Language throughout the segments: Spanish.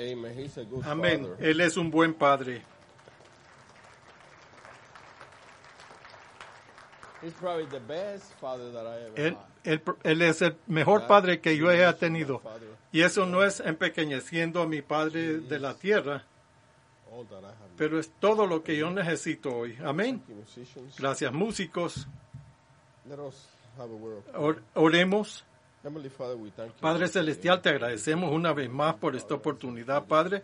Amen. He's a good Amén. father. Él es un buen padre. He's probably the best father that I ever Él es el mejor padre que yo haya tenido. Y eso no es empequeñeciendo a mi padre de la tierra, had. All that I have. pero es todo lo que yo necesito hoy. Amén. Thank you, musicians. Gracias, músicos. Let us have a word of Oremos. Heavenly Father, we thank you. Padre Celestial, te agradecemos una vez más por esta oportunidad, Padre.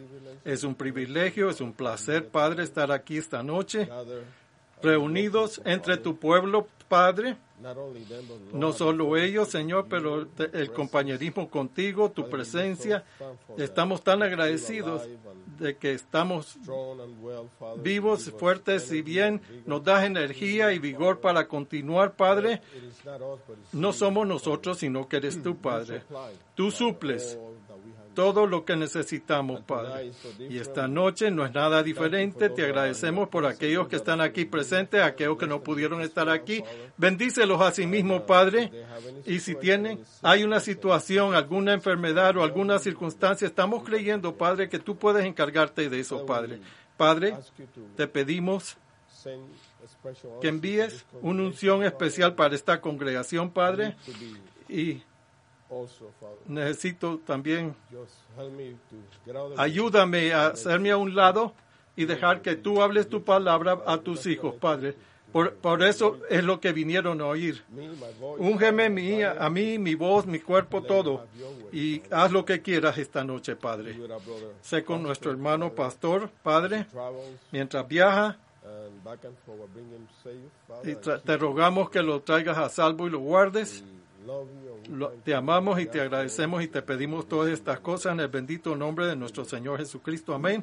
Es un privilegio, es un placer, Padre, estar aquí esta noche, Gather, reunidos entre tu pueblo, Padre. not only them, but Lord, No solo ellos, Señor, pero el compañerismo contigo, tu presencia. Estamos tan agradecidos de que estamos strong and well, Father. vivos, Give us fuertes y energy, bien. vigor. Nos das energía y vigor para continuar, Padre. It is not us, but it's No you, somos nosotros, sino que eres tú, Padre. supply Tú suples all that we have. todo lo que necesitamos, Padre. Y esta noche no es nada diferente. Te agradecemos por aquellos que están aquí presentes, aquellos que no pudieron estar aquí. Bendícelos a sí mismo, Padre. Y si hay una situación, alguna enfermedad o alguna circunstancia, estamos creyendo, Padre, que tú puedes encargarte de eso, Padre. Padre, Ask you to te pedimos send a special que envíes una unción especial para esta congregación, Padre. to be Y also, Father. necesito también, Just help me to get out of the way. ayúdame a hacerme a un lado y dejar que tú hables tu palabra a tus hijos, Padre. Por eso es lo que vinieron a oír. Me, my voice, Úngeme a mí, mi voz, mi cuerpo, todo. Y haz lo que quieras esta noche, Padre. with our brother Sé con nuestro hermano pastor, Padre, travels mientras viaja. and back and forward, bring him safe, Y Father. te rogamos que lo traigas a salvo y lo guardes. We love you and we thank Te you. amamos y te agradecemos y te pedimos todas estas cosas en el bendito nombre de nuestro Señor Jesucristo. Amén.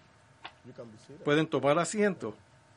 You can be seated. Pueden tomar asiento.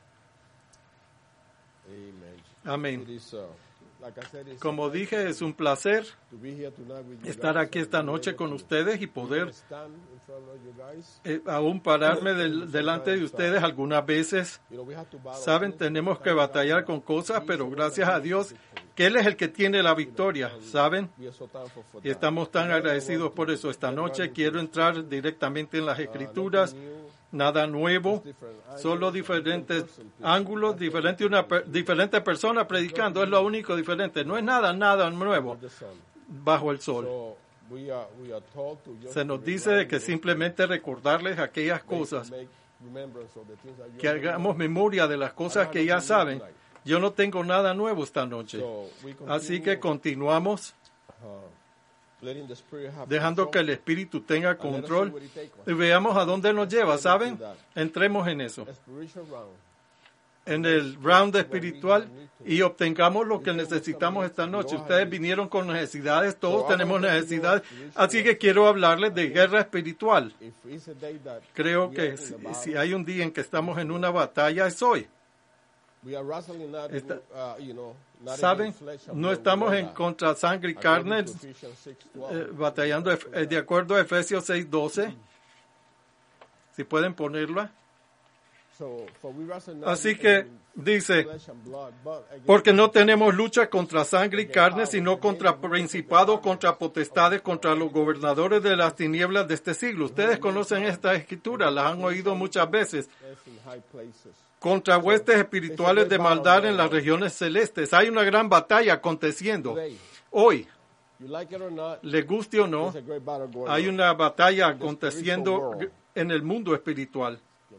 Amen. Amén. It is, like I said, it's Como dije, es un placer to be here tonight with you estar guys aquí and esta be noche able con to ustedes y poder stand in front of you guys. aún pararme delante de ustedes algunas veces. You know, we have to battle Saben, against tenemos que batallar con cosas, pero gracias a Dios que Él es el que tiene la victoria, ¿saben? We are so thankful for Y that. estamos tan agradecidos por eso. Esta noche quiero entrar directamente en las Escrituras, nada nuevo, solo diferentes ángulos, diferente persona predicando, es lo único diferente. No es nada nuevo The sun. bajo el sol. So we are told to just Se nos dice de que simplemente recordarles aquellas cosas, make remembrance of the things that you que hagamos memoria de las cosas que ya saben. Yo no tengo nada nuevo esta noche. So we continue, Así que continuamos letting the Spirit have dejando que control. el Espíritu tenga And let us see control where it takes us. y veamos a dónde nos lleva, ¿saben? Entremos en eso, Spiritual round. en el round espiritual y obtengamos lo que necesitamos esta noche. Ustedes vinieron con necesidades, todos tenemos necesidades, así que quiero hablarles de guerra espiritual. If it's a day that Creo we que are in the battle, si hay un día en que estamos en una batalla es hoy. we are wrestling not, not ¿Saben? against flesh and No blood, estamos we en are contra sangre y according carne, to Ephesians 6:12. batallando de acuerdo a Efesios 6:12. Si pueden ponerla. So, for we wrestle not Así que against dice, flesh and blood, but against porque no tenemos lucha contra sangre y carne, sino contra principados, contra potestades, contra los gobernadores de las tinieblas de este siglo. Ustedes conocen esta escritura, las han oído muchas veces. in high places. Contra huestes espirituales de maldad en las regiones celestes. Hay una gran batalla aconteciendo. Today, Hoy, you like it or not, le guste o no, there's a great battle going hay on. una batalla aconteciendo en el mundo espiritual.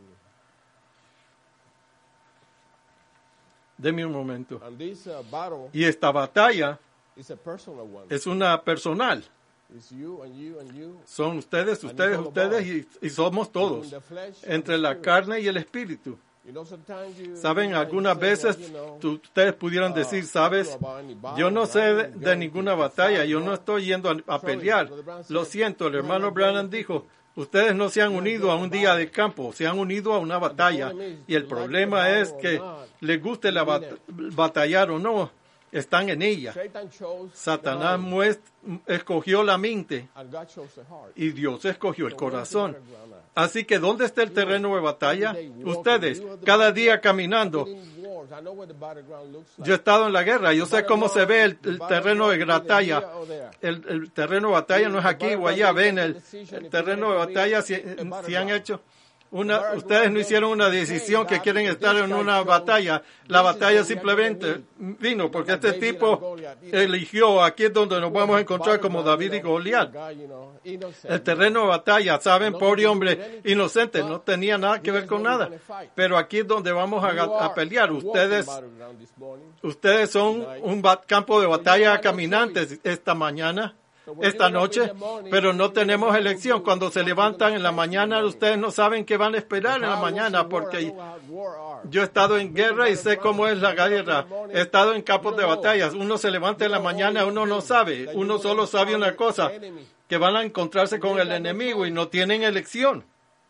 Deme un momento. And this battle Y esta batalla is a personal one. es una personal. It's you and you and you. Son ustedes y somos todos. In the flesh, Entre la carne y el espíritu. you know, sometimes you, Saben, you algunas say, veces well, you know, ustedes pudieran decir, sabes, yo no sé de ninguna batalla, yo no estoy yendo a pelear. Lo siento, el hermano Branham dijo, ustedes no se han unido a un día de campo, se han unido a una batalla. Y el problema es que les guste batallar o no, están en ella. Satan chose Satanás the mind, escogió la mente and God chose the heart. y Dios escogió el So where's the corazón. battleground at? Así que, ¿dónde está el terreno de batalla? Ustedes, cada día caminando, Yo he estado en la guerra, yo sé cómo se ve el terreno de batalla. El terreno de batalla no es aquí o allá, ven, el terreno de batalla si han hecho... ustedes no hicieron una decisión que quieren estar en una batalla. La batalla simplemente vino porque este tipo eligió. Aquí es donde nos vamos a encontrar como David y Goliat. El terreno de batalla, saben, pobre hombre inocente, no tenía nada que ver con nada. Pero aquí es donde vamos a pelear. Ustedes son un campo de batalla caminantes esta noche, pero no tenemos elección. Cuando se levantan en la mañana, ustedes no saben qué van a esperar en la mañana, porque yo he estado en guerra y sé cómo es la guerra. He estado en campos de batallas. Uno se levanta en la mañana, uno no sabe. Uno solo sabe una cosa, que van a encontrarse con el enemigo y no tienen elección.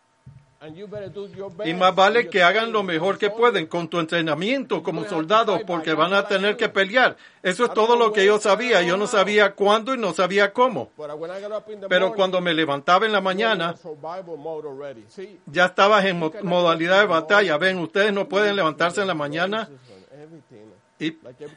Y más vale que hagan lo mejor que pueden con tu entrenamiento como soldados, porque van a tener que pelear. Eso es todo lo que yo sabía. Yo no sabía cuándo y no sabía cómo. Pero cuando me levantaba en la mañana, ya estabas en modalidad de batalla. Ven, ustedes no pueden levantarse en la mañana y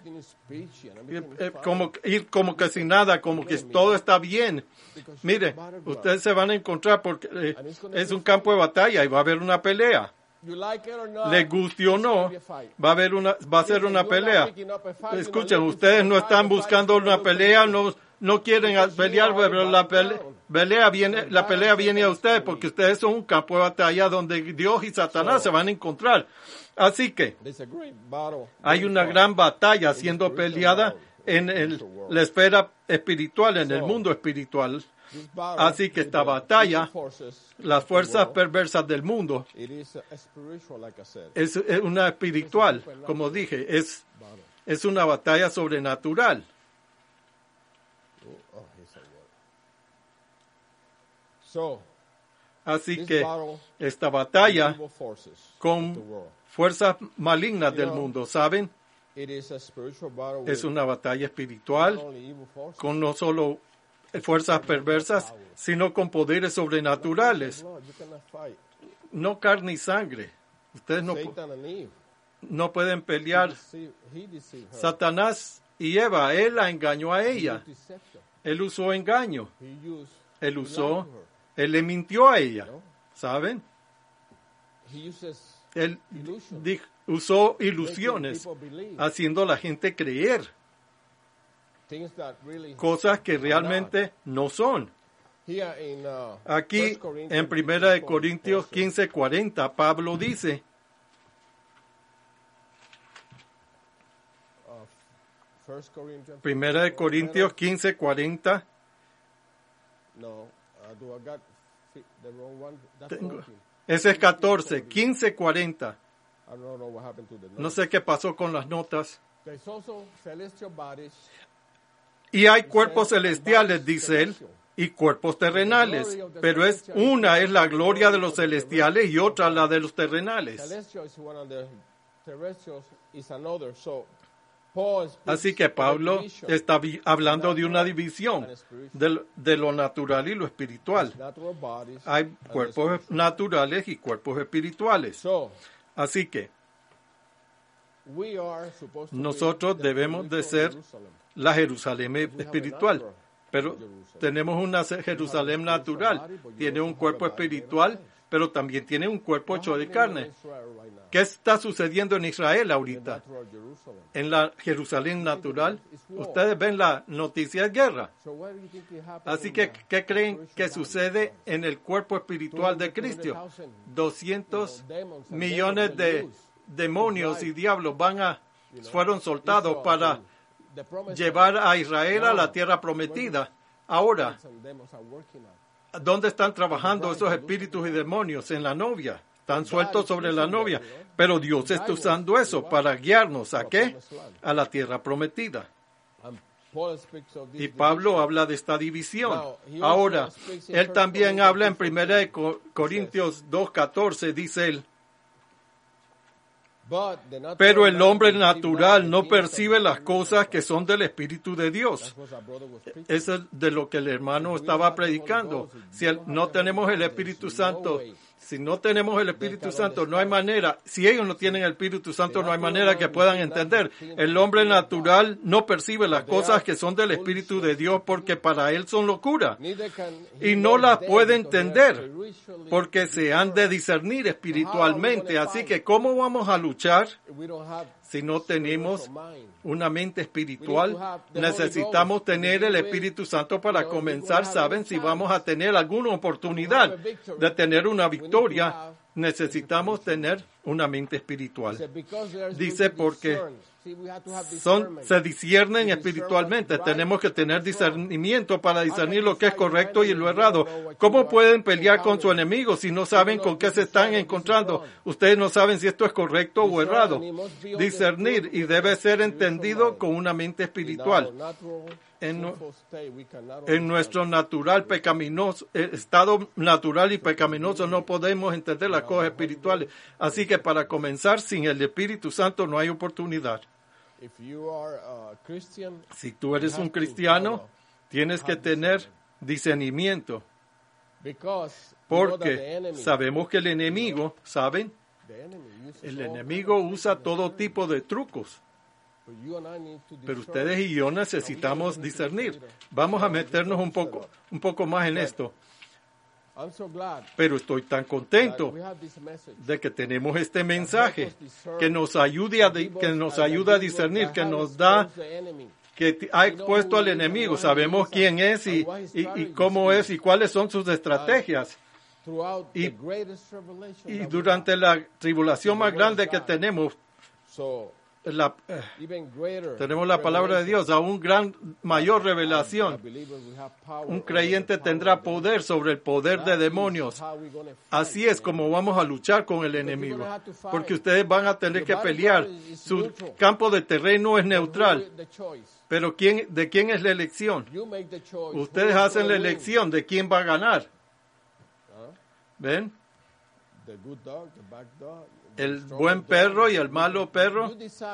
ir como que sin nada, como que todo está bien. Mire, ustedes se van a encontrar porque es un campo de batalla y va a haber una pelea. Les guste o no, va a ser una pelea. Escuchen, ustedes no están buscando una pelea, no quieren pelear, pero la pelea viene a ustedes porque ustedes son un campo de batalla donde Dios y Satanás se van a encontrar. Así que hay una gran batalla siendo peleada en la esfera espiritual, en el mundo espiritual. Así que esta batalla, las fuerzas perversas del mundo, es una espiritual, como dije, es una batalla sobrenatural. Así que esta batalla con fuerzas malignas del mundo, ¿saben? Es una batalla espiritual con no solo fuerzas perversas, sino con poderes sobrenaturales. No carne y sangre. Ustedes no pueden pelear. Satanás y Eva, él la engañó a ella. Él usó engaño. Él le mintió a ella. ¿Saben? Él usó ilusiones, haciendo a la gente creer cosas que realmente no son. Aquí en 1 Corintios 15:40, Pablo dice, Primera de Corintios 15:40. Ese es 14, 15:40. No sé qué pasó con las notas. Y hay cuerpos celestiales, dice él, y cuerpos terrenales, pero una es la gloria de los celestiales y otra la de los terrenales. Así que Pablo está hablando de una división de lo natural y lo espiritual. Hay cuerpos naturales y cuerpos espirituales. Así que nosotros debemos de ser la Jerusalén espiritual, pero tenemos una Jerusalén natural. Tiene un cuerpo espiritual, pero también tiene un cuerpo hecho de carne. ¿Qué está sucediendo en Israel ahorita? En la Jerusalén natural, ustedes ven la noticia de guerra. Así que, ¿qué creen que sucede en el cuerpo espiritual de Cristo? 200 millones de demonios y diablos fueron soltados para llevar a Israel a la tierra prometida. Ahora, ¿dónde están trabajando esos espíritus y demonios? En la novia. Están sueltos sobre la novia. Pero Dios está usando eso para guiarnos. ¿A qué? A la tierra prometida. Y Pablo habla de esta división. Ahora, él también habla en 1 Corintios 2:14, dice él, pero el hombre natural no percibe las cosas que son del Espíritu de Dios. Eso es de lo que el hermano estaba predicando. Si no tenemos el Espíritu Santo Si no tenemos el Espíritu Santo, no hay manera. Si ellos no tienen el Espíritu Santo, no hay manera que puedan entender. El hombre natural no percibe las cosas que son del Espíritu de Dios porque para él son locura. Y no las puede entender porque se han de discernir espiritualmente. Así que, ¿cómo vamos a luchar si no tenemos una mente espiritual? Necesitamos tener el Espíritu Santo para comenzar. ¿Saben? Si vamos a tener alguna oportunidad de tener una victoria, necesitamos tener una mente espiritual. Dice porque se disciernen espiritualmente. Tenemos que tener discernimiento para discernir lo que es correcto y lo errado. ¿Cómo pueden pelear con su enemigo si no saben con qué se están encontrando? Ustedes no saben si esto es correcto o errado. Discernir, y debe ser entendido con una mente espiritual. En nuestro natural pecaminoso, estado natural y pecaminoso, no podemos entender las cosas espirituales. Así que para comenzar, sin el Espíritu Santo no hay oportunidad. Si tú eres un cristiano, tienes que tener discernimiento. Porque sabemos que el enemigo, ¿saben? El enemigo usa todo tipo de trucos. Pero ustedes y yo necesitamos discernir. Vamos a meternos un poco más en esto. Pero estoy tan contento de que tenemos este mensaje que nos ayuda a discernir, que nos da, que ha expuesto al enemigo. Sabemos quién es y cómo es y cuáles son sus estrategias. Y durante la tribulación más grande que tenemos, tenemos la palabra de Dios, aún mayor revelación. Un creyente tendrá poder sobre el poder de demonios. Así es como vamos a luchar con el enemigo, porque ustedes van a tener que pelear. Su campo de terreno es neutral. Pero ¿de quién es la elección? Ustedes hacen la elección de quién va a ganar. ¿Ven? El buen perro y el malo perro.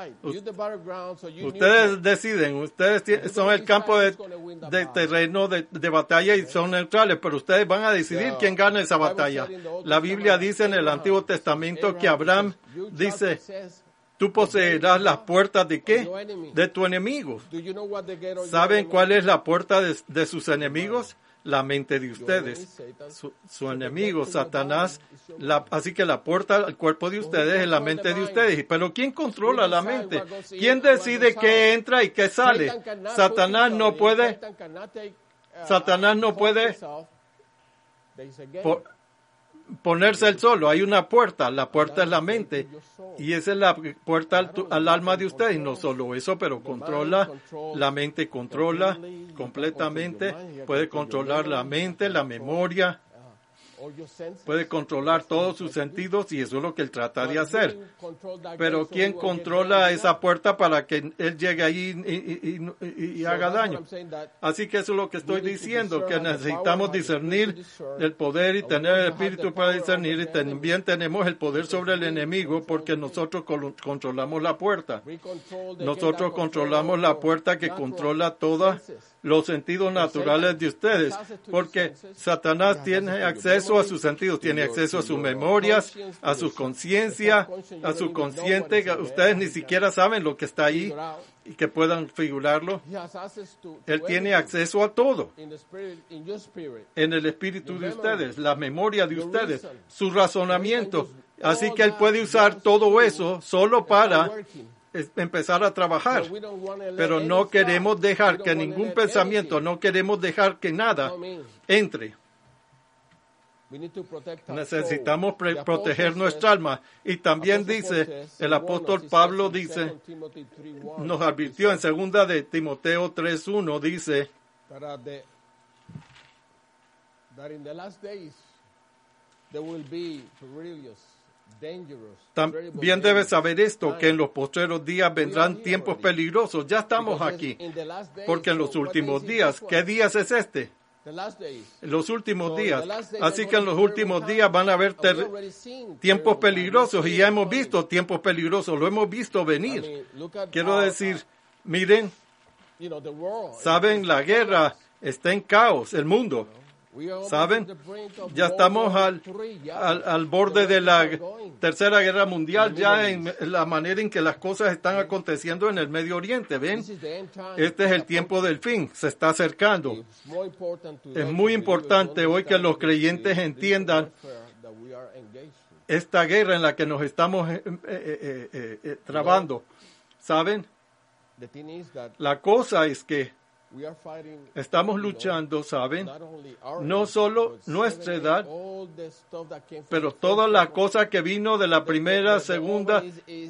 Ustedes deciden, ustedes son el campo de terreno de batalla y son neutrales, pero ustedes van a decidir quién gana esa batalla. La Biblia dice en el Antiguo Testamento que Abraham dice, tú poseerás las puertas ¿de qué? De tu enemigo. ¿Saben cuál es la puerta de sus enemigos? La mente de ustedes, su enemigo, Satanás. Así que la puerta al cuerpo de ustedes es la mente de ustedes. Pero ¿quién controla la mente? ¿Quién decide qué entra y qué sale? Satanás no puede ponerse él solo. Hay una puerta. La puerta es la mente. Y esa es la puerta al alma de ustedes. Y no solo eso, pero controla. La mente controla completamente. Puede controlar la mente, la memoria. Puede controlar todos sus sentidos y eso es lo que él trata de hacer. Pero ¿quién controla esa puerta para que él llegue ahí y haga daño? Así que eso es lo que estoy diciendo, que necesitamos discernir el poder y tener el espíritu para discernir, y también tenemos el poder sobre el enemigo porque nosotros controlamos la puerta. Nosotros controlamos la puerta que controla todos los sentidos naturales de ustedes, porque Satanás tiene acceso a sus sentidos, tiene acceso a sus memorias, a su conciencia, a su consciente. Ustedes ni siquiera saben lo que está ahí y que puedan figurarlo. Él tiene acceso a todo en el espíritu de ustedes, la memoria de ustedes, su razonamiento. Así que él puede usar todo eso solo para empezar a trabajar, pero no queremos dejar que ningún pensamiento, no queremos dejar que nada entre. Necesitamos proteger nuestra alma. Y también dice, el apóstol Pablo dice, nos advirtió en 2 de Timoteo 3:1, dice, también debes saber esto, que en los postreros días vendrán tiempos peligrosos. Ya estamos aquí, porque en los últimos días, ¿qué días es este? Los últimos días. Así que en los últimos días van a haber tiempos peligrosos, y ya hemos visto tiempos peligrosos, lo hemos visto venir. Quiero decir, miren, saben, la guerra está en caos, el mundo. ¿Saben? Ya estamos al borde de la Tercera Guerra Mundial, ya en la manera en que las cosas están aconteciendo en el Medio Oriente, ¿ven? Este es el tiempo del fin, se está acercando. Es muy importante hoy que los creyentes entiendan esta guerra en la que nos estamos trabando. ¿Saben? La cosa es que estamos luchando, ¿saben? No solo nuestra edad, pero toda la cosa que vino de la primera, segunda.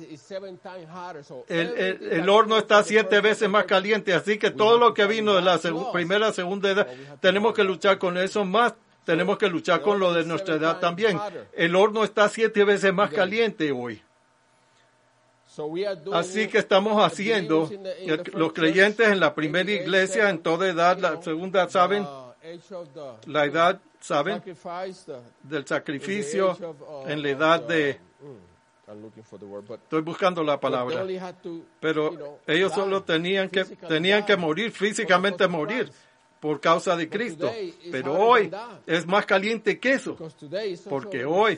El horno está 7 veces más caliente, así que todo lo que vino de la primera, segunda edad, tenemos que luchar con eso más. Tenemos que luchar con lo de nuestra edad también. El horno está 7 veces más caliente hoy. Así que estamos haciendo, los creyentes en la primera iglesia, en toda edad, la segunda, ¿saben? La edad, ¿saben? Del sacrificio, en la edad de... Estoy buscando la palabra. Pero ellos solo tenían que morir, físicamente morir, por causa de Cristo. Pero hoy es más caliente que eso, porque hoy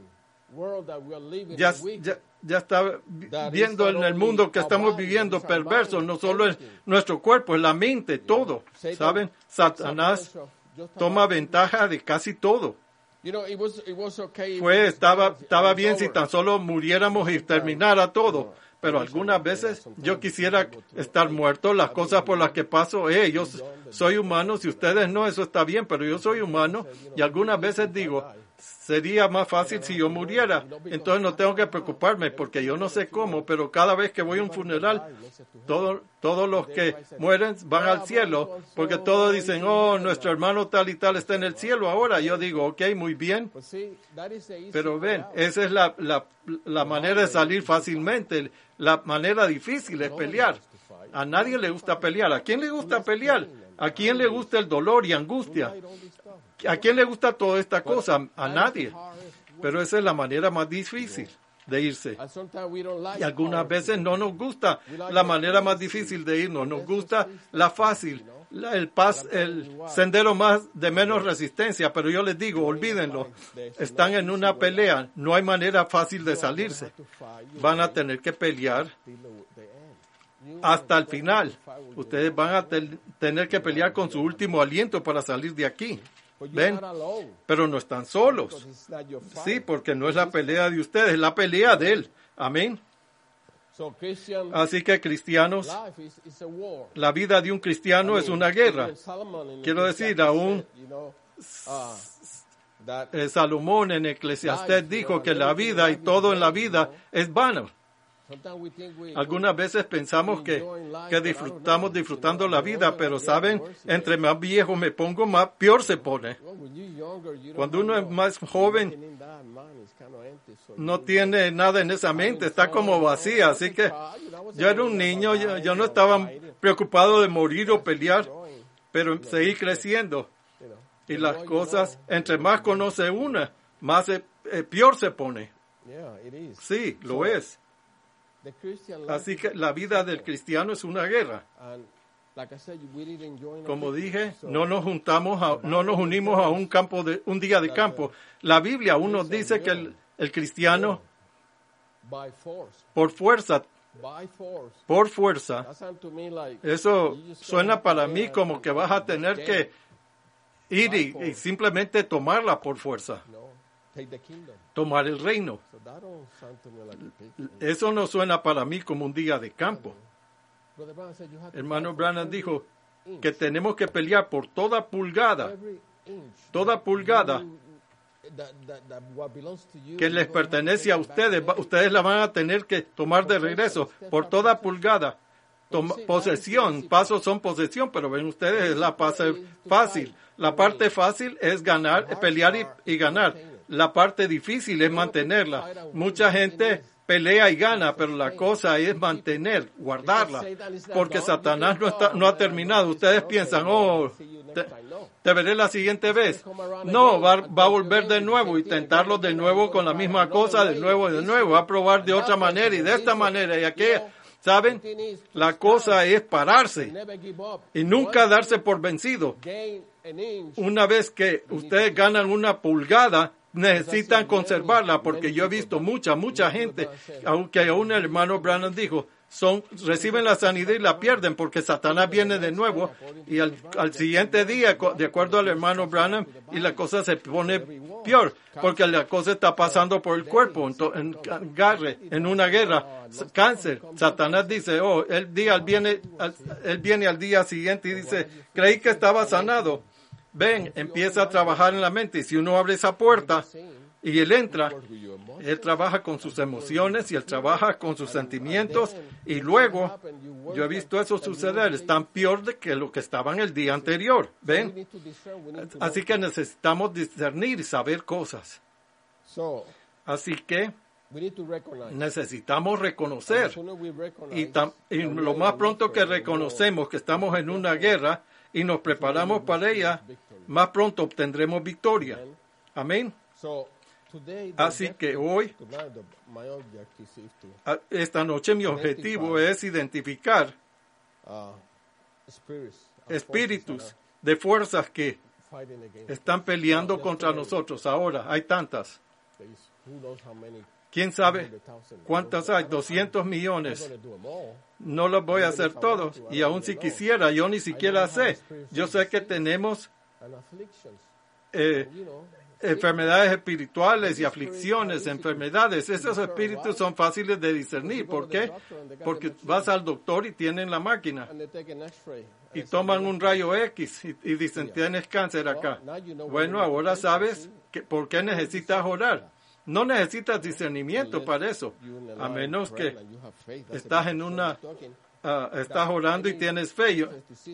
ya está viendo en el mundo que estamos viviendo perverso, no solo es nuestro cuerpo, es la mente, todo, ¿saben? Satanás toma ventaja de casi todo. Estaba bien si tan solo muriéramos y terminara todo, pero algunas veces yo quisiera estar muerto, las cosas por las que paso, yo soy humano, si ustedes no, eso está bien, pero yo soy humano, y algunas veces digo, sería más fácil si yo muriera, entonces no tengo que preocuparme, porque yo no sé cómo, pero cada vez que voy a un funeral, todos los que mueren van al cielo, porque todos dicen, nuestro hermano tal y tal está en el cielo ahora. Yo digo, ok, muy bien, pero ven, esa es la manera de salir fácilmente. La manera difícil es pelear. A nadie le gusta pelear. ¿A quién le gusta pelear? ¿A quién le gusta el dolor y angustia? ¿A quién le gusta toda esta cosa? A nadie. Pero esa es la manera más difícil de irse. Y algunas veces no nos gusta la manera más difícil de irnos. Nos gusta la fácil, el sendero más de menos resistencia. Pero yo les digo, olvídenlo. Están en una pelea. No hay manera fácil de salirse. Van a tener que pelear hasta el final. Ustedes van a tener que pelear con su último aliento para salir de aquí. ¿Ven? Pero no están solos. Sí, porque no es la pelea de ustedes, es la pelea de Él. Amén. Así que cristianos, la vida de un cristiano es una guerra. Quiero decir, aún Salomón en Eclesiastés dijo que la vida y todo en la vida es vano. Algunas veces pensamos que estamos disfrutando la vida, pero saben, entre más viejo me pongo, más peor se pone. Cuando uno es más joven, no tiene nada en esa mente, está como vacía. Así que yo era un niño, yo no estaba preocupado de morir o pelear, pero seguí creciendo. Y las cosas, entre más conoce una, más peor se pone. Sí, lo es. Así que la vida del cristiano es una guerra. Como dije, no nos unimos a un día de campo. La Biblia aún nos dice que el cristiano por fuerza, eso suena para mí como que vas a tener que ir y simplemente tomarla por fuerza. Tomar el reino. Eso no suena para mí como un día de campo. Hermano Branham dijo que tenemos que pelear por toda pulgada que les pertenece a ustedes. Ustedes la van a tener que tomar de regreso por toda pulgada. Posesión, pasos son posesión, pero ven ustedes, es la parte fácil. La parte fácil es ganar, pelear y ganar. La parte difícil es mantenerla. Mucha gente pelea y gana, pero la cosa es mantener, guardarla, porque Satanás no ha terminado. Ustedes piensan, te veré la siguiente vez. No, va a volver de nuevo y tentarlo de nuevo con la misma cosa, de nuevo, va a probar de otra manera y de esta manera y aquella. ¿Saben? La cosa es pararse y nunca darse por vencido. Una vez que ustedes ganan una pulgada, necesitan conservarla, porque yo he visto mucha gente, aunque aún el hermano Branham dijo, reciben la sanidad y la pierden porque Satanás viene de nuevo y al siguiente día, de acuerdo al hermano Branham, y la cosa se pone peor porque la cosa está pasando por el cuerpo, en una guerra, cáncer. Satanás dice, él viene al día siguiente y dice, creí que estaba sanado. Ven, empieza a trabajar en la mente, y si uno abre esa puerta y él entra, él trabaja con sus emociones y él trabaja con sus sentimientos, y luego yo he visto eso suceder, están peor de que lo que estaban el día anterior. ¿Ven? Así que necesitamos discernir y saber cosas. Así que necesitamos reconocer, y lo más pronto que reconocemos que estamos en una guerra y nos preparamos para ella, más pronto obtendremos victoria. Amén. Así que hoy, esta noche, mi objetivo es identificar espíritus de fuerzas que están peleando contra nosotros. Ahora, hay tantas. ¿Quién sabe cuántas hay? 200 millones. No los voy a hacer todos. Y aun si quisiera, yo ni siquiera sé. Yo sé que tenemos enfermedades espirituales y aflicciones, enfermedades. Esos espíritus son fáciles de discernir. ¿Por qué? Porque vas al doctor y tienen la máquina. Y toman un rayo X y dicen, tienes cáncer acá. Bueno, ahora sabes por qué necesitas orar. No necesitas discernimiento para eso, a menos que estás estás orando y tienes fe.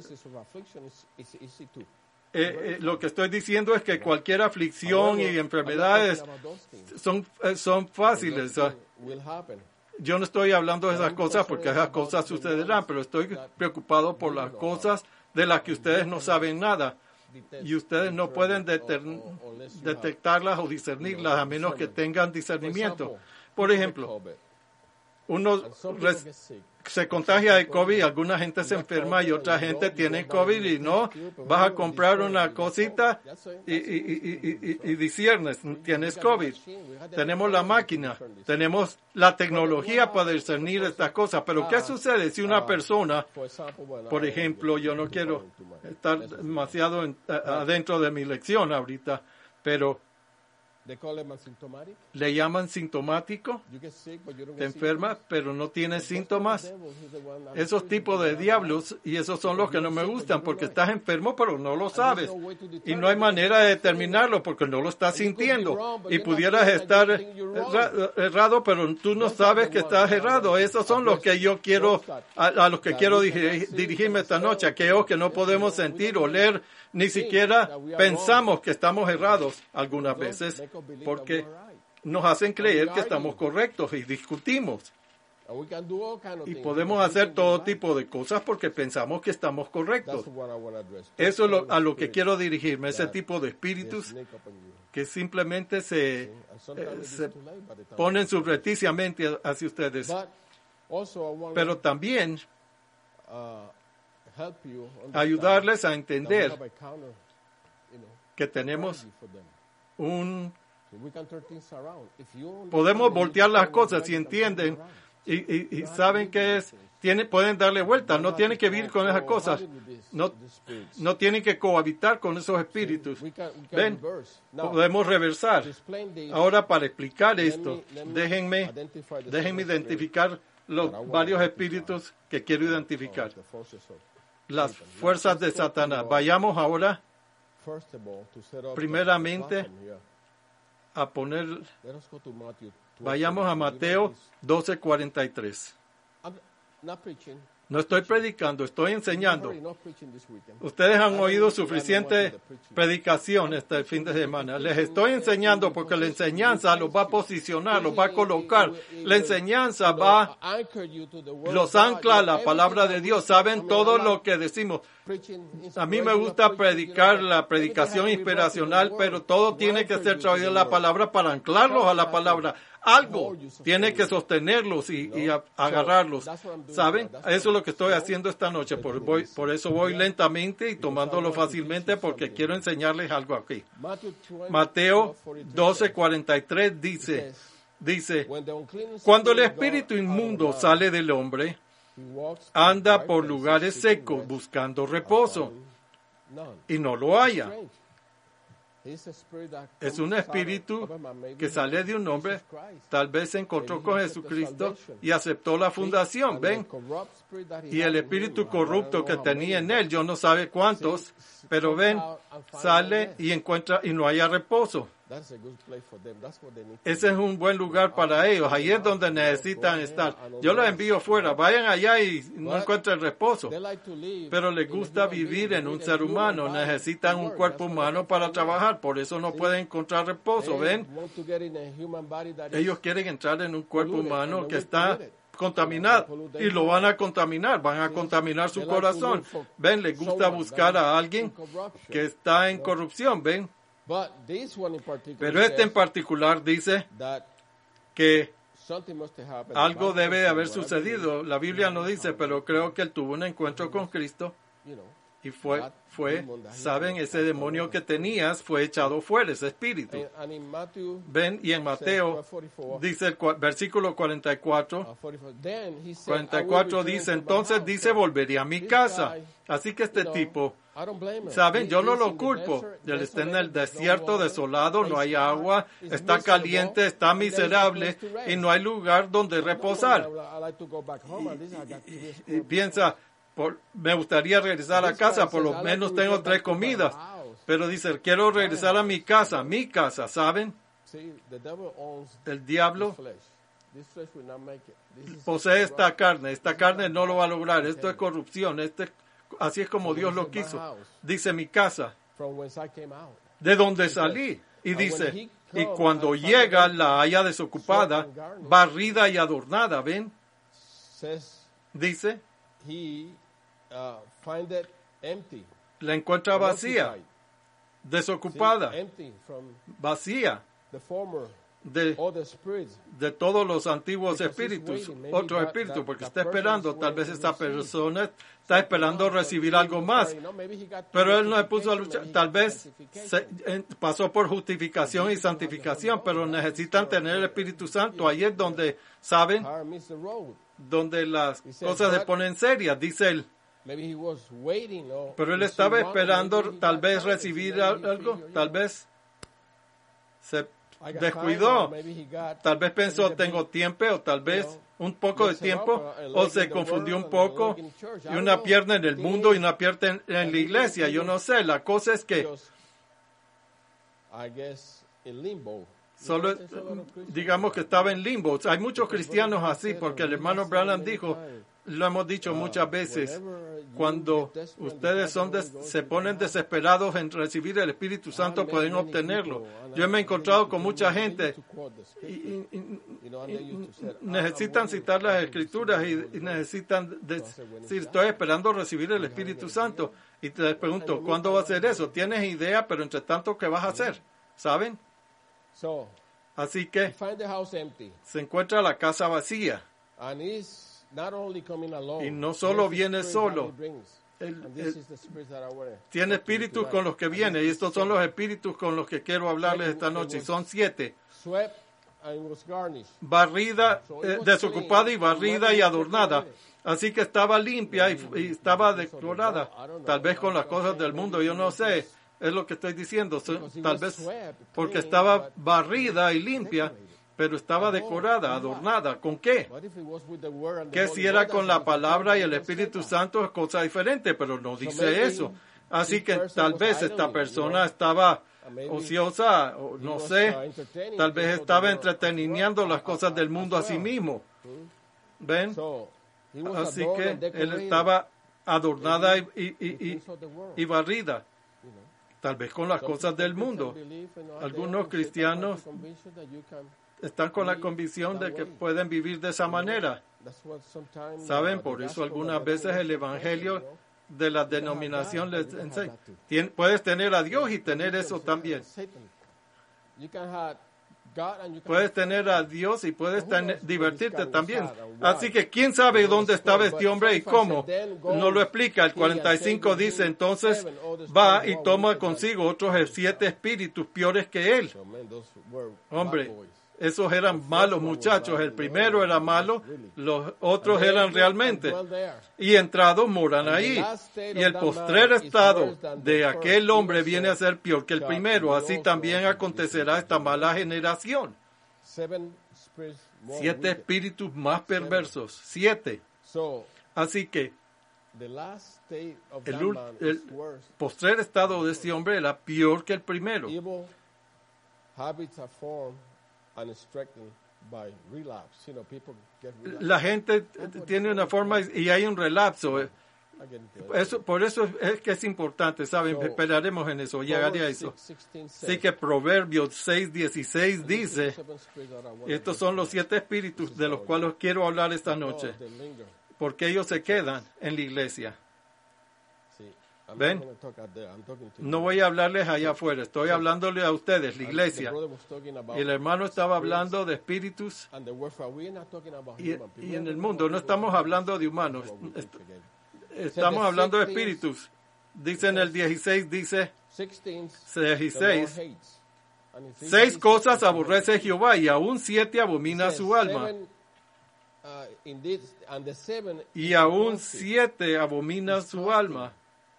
Lo que estoy diciendo es que cualquier aflicción y enfermedades son fáciles. Yo no estoy hablando de esas cosas porque esas cosas sucederán, pero estoy preocupado por las cosas de las que ustedes no saben nada. Y ustedes no pueden detectarlas o discernirlas a menos que tengan discernimiento. Por ejemplo, uno se contagia de COVID, alguna gente se enferma y otra gente tiene COVID y no, vas a comprar una cosita y discernes, tienes COVID. Tenemos la máquina, tenemos la tecnología para discernir estas cosas, pero ¿qué sucede si una persona, por ejemplo, yo no quiero estar demasiado adentro de mi lección ahorita, pero le llaman sintomático, te enfermas, pero no tienes síntomas. Esos tipos de diablos, y esos son los que no me gustan, porque estás enfermo, pero no lo sabes. Y no hay manera de determinarlo, porque no lo estás sintiendo. Y pudieras estar errado, pero tú no sabes que estás errado. Esos son los que yo quiero, a los que quiero dirigirme esta noche, aquellos que no podemos sentir, oler, ni siquiera pensamos que estamos errados algunas veces, porque nos hacen creer que estamos correctos y discutimos. Y podemos hacer todo tipo de cosas porque pensamos que estamos correctos. Eso es a lo que quiero dirigirme, ese tipo de espíritus que simplemente se ponen subrepticiamente hacia ustedes. Pero también ayudarles a entender que tenemos podemos voltear las cosas y entienden y saben que pueden darle vuelta, no tienen que vivir con esas cosas, no tienen que cohabitar con esos espíritus. Ven, podemos reversar. Ahora, para explicar esto, déjenme identificar los varios espíritus que quiero identificar. Las fuerzas de Satanás. Vayamos ahora, primeramente, vayamos a Mateo 12:43. No estoy predicando, estoy enseñando. Ustedes han oído suficiente predicación este fin de semana. Les estoy enseñando porque la enseñanza los va a posicionar, los va a colocar. La enseñanza los ancla a la palabra de Dios. Saben todo lo que decimos. A mí me gusta predicar la predicación inspiracional, pero todo tiene que ser traído a la palabra para anclarlos a la palabra. algo tiene que sostenerlos y agarrarlos. ¿Saben? Eso es lo que estoy haciendo esta noche. Por eso voy lentamente y tomándolo fácilmente porque quiero enseñarles algo aquí. Mateo 12:43 dice, cuando el espíritu inmundo sale del hombre, anda por lugares secos buscando reposo y no lo halla. Es un espíritu que sale de un hombre, tal vez se encontró con Jesucristo y aceptó la fundación, ¿ven? Y el espíritu corrupto que tenía en él, yo no sabe cuántos, pero ven, sale y encuentra y no haya reposo. Ese es un buen lugar para ellos. Ahí es donde necesitan estar. Yo los envío fuera. Vayan allá y no encuentren reposo. Pero les gusta vivir en un ser humano. Necesitan un cuerpo humano para trabajar. Por eso no pueden encontrar reposo. ¿Ven? Ellos quieren entrar en un cuerpo humano que está contaminado y lo van a contaminar. Van a contaminar su corazón. ¿Ven? Les gusta buscar a alguien que está en corrupción. ¿Ven? Pero este en particular dice que algo debe de haber sucedido. La Biblia no dice, pero creo que él tuvo un encuentro con Cristo y saben, ese demonio que tenías fue echado fuera, ese espíritu. Ven, y en Mateo dice el versículo 44 dice, entonces dice, volveré a mi casa. Así que este tipo, saben, yo no lo culpo. Él está en el desierto desolado, no hay agua, está caliente, está miserable y no hay lugar donde reposar. Y piensa, me gustaría regresar a casa, por lo menos tengo 3 comidas. Pero dice, quiero regresar a mi casa, ¿saben? El diablo posee esta carne no lo va a lograr, esto es corrupción, así es como Dios lo quiso. Dice, mi casa, de donde salí. Y dice, y cuando llega la halla desocupada, barrida y adornada, ¿ven? Dice, la encuentra vacía, desocupada, vacía de todos los antiguos espíritus, otro espíritu, porque está esperando, tal vez esta persona está esperando recibir algo más, pero él no se puso a luchar, tal vez pasó por justificación y santificación, pero necesitan tener el Espíritu Santo. Ahí es donde, ¿saben? Donde las cosas se ponen serias, dice él. Pero él estaba esperando tal vez recibir algo, tal vez se descuidó, tal vez pensó tengo tiempo, o tal vez un poco de tiempo, o se confundió un poco, y una pierna en el mundo y una pierna en la iglesia, yo no sé. La cosa es que solo digamos que estaba en limbo. Hay muchos cristianos así, porque el hermano Branham dijo, lo hemos dicho muchas veces, cuando ustedes se ponen desesperados en recibir el Espíritu Santo, pueden obtenerlo. Yo me he encontrado con mucha gente y necesitan citar las Escrituras y necesitan decir, estoy esperando recibir el Espíritu Santo. Y te pregunto, ¿cuándo va a ser eso? ¿Tienes idea? Pero entre tanto, ¿qué vas a hacer? ¿Saben? Así que se encuentra la casa vacía. Y no solo viene solo, tiene espíritus con los que viene, y estos son los espíritus con los que quiero hablarles esta noche. Son 7. Barrida, desocupada y barrida y adornada. Así que estaba limpia y estaba decorada, tal vez con las cosas del mundo, yo no sé, es lo que estoy diciendo, tal vez porque estaba barrida y limpia, pero estaba decorada, adornada. ¿Con qué? Que si era con la palabra y el Espíritu Santo es cosa diferente, pero no dice eso. Así que tal vez esta persona estaba ociosa, o no sé, tal vez estaba entreteniendo las cosas del mundo a sí mismo. ¿Ven? Así que él estaba adornada y barrida, tal vez con las cosas del mundo. Algunos cristianos están con la convicción de que pueden vivir de esa manera. ¿Saben? Por eso algunas veces el evangelio de la denominación les enseña. Puedes tener a Dios y tener eso también. Puedes tener a Dios y puedes divertirte también. Así que quién sabe dónde estaba este hombre y cómo. No lo explica. El 45 dice, entonces va y toma consigo otros 7 espíritus peores que él. Hombre, esos eran malos muchachos. El primero era malo, los otros eran realmente. Y entrados moran ahí. Y el postrer estado de aquel hombre viene a ser peor que el primero. Así también acontecerá esta mala generación. 7 espíritus más perversos. 7. Así que el postrer estado de este hombre era peor que el primero. La gente tiene una forma y hay un relapso. Por eso es que es importante, ¿saben? Esperaremos en eso, llegaré a eso. Así que Proverbios 6:16 dice, estos son los 7 espíritus de los cuales quiero hablar esta noche, porque ellos se quedan en la iglesia. ¿Ven? No voy a hablarles allá afuera, estoy hablándole a ustedes, la iglesia. Y el hermano estaba hablando de espíritus y en el mundo, no estamos hablando de humanos, estamos hablando de espíritus. Dice en el 16, dice 16, 6 cosas aborrece Jehová y aún 7 abomina su alma. Y aún 7 abomina su alma.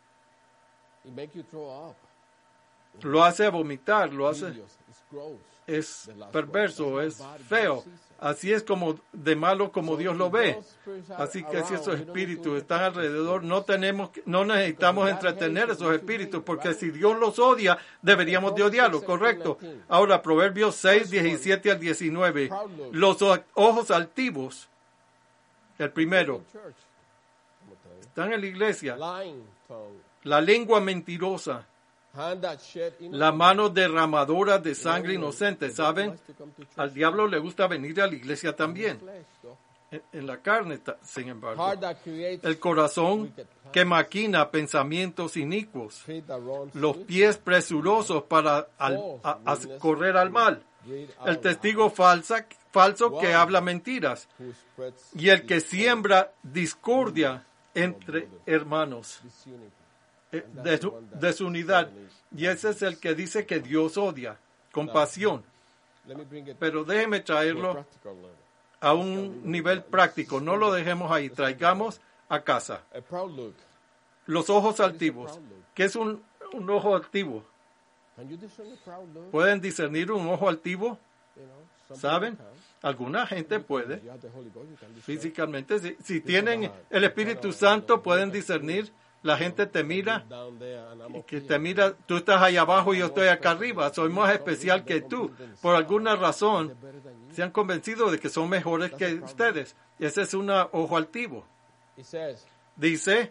Lo hace vomitar, lo hace. Es perverso, es feo. Así es como de malo como Dios lo ve. Así que si esos espíritus están alrededor, no necesitamos entretener esos espíritus, porque si Dios los odia, deberíamos de odiarlos, correcto. Ahora, Proverbios 6, 17 al 19. Los ojos altivos, el primero, están en la iglesia. La lengua mentirosa, la mano derramadora de sangre inocente. ¿Saben? Al diablo le gusta venir a la iglesia también. En la carne, sin embargo. El corazón que maquina pensamientos inicuos. Los pies presurosos para correr al mal. El testigo falso que habla mentiras. Y el que siembra discordia entre hermanos. Desunidad. Y ese es el que dice que Dios odia. Compasión. Pero déjeme traerlo a un nivel práctico. No lo dejemos ahí. Traigamos a casa. Los ojos altivos. ¿Qué es un ojo altivo? ¿Pueden discernir un ojo altivo? ¿Saben? Alguna gente puede. Físicamente. Si tienen el Espíritu Santo, pueden discernir. La gente te mira, tú estás allá abajo y yo estoy acá arriba, soy más especial que tú. Por alguna razón, se han convencido de que son mejores que ustedes. Y ese es un ojo altivo. Dice,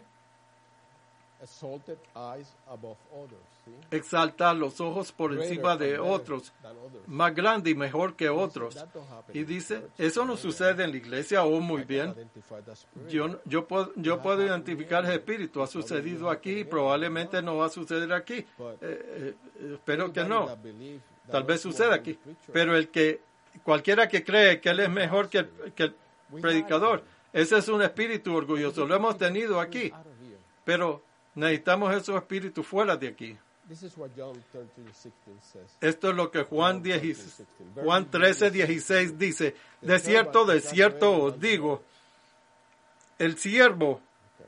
exalta los ojos por encima de otros, más grande y mejor que otros. Y dice, eso no sucede en la iglesia. Muy bien. Yo puedo identificar el espíritu. Ha sucedido aquí, probablemente no va a suceder aquí. Espero que no. Tal vez suceda aquí. Pero cualquiera que cree que él es mejor que el predicador, ese es un espíritu orgulloso. Lo hemos tenido aquí. Pero necesitamos esos espíritus fuera de aquí. Esto es lo que Juan 13:16 dice. De cierto os digo, el siervo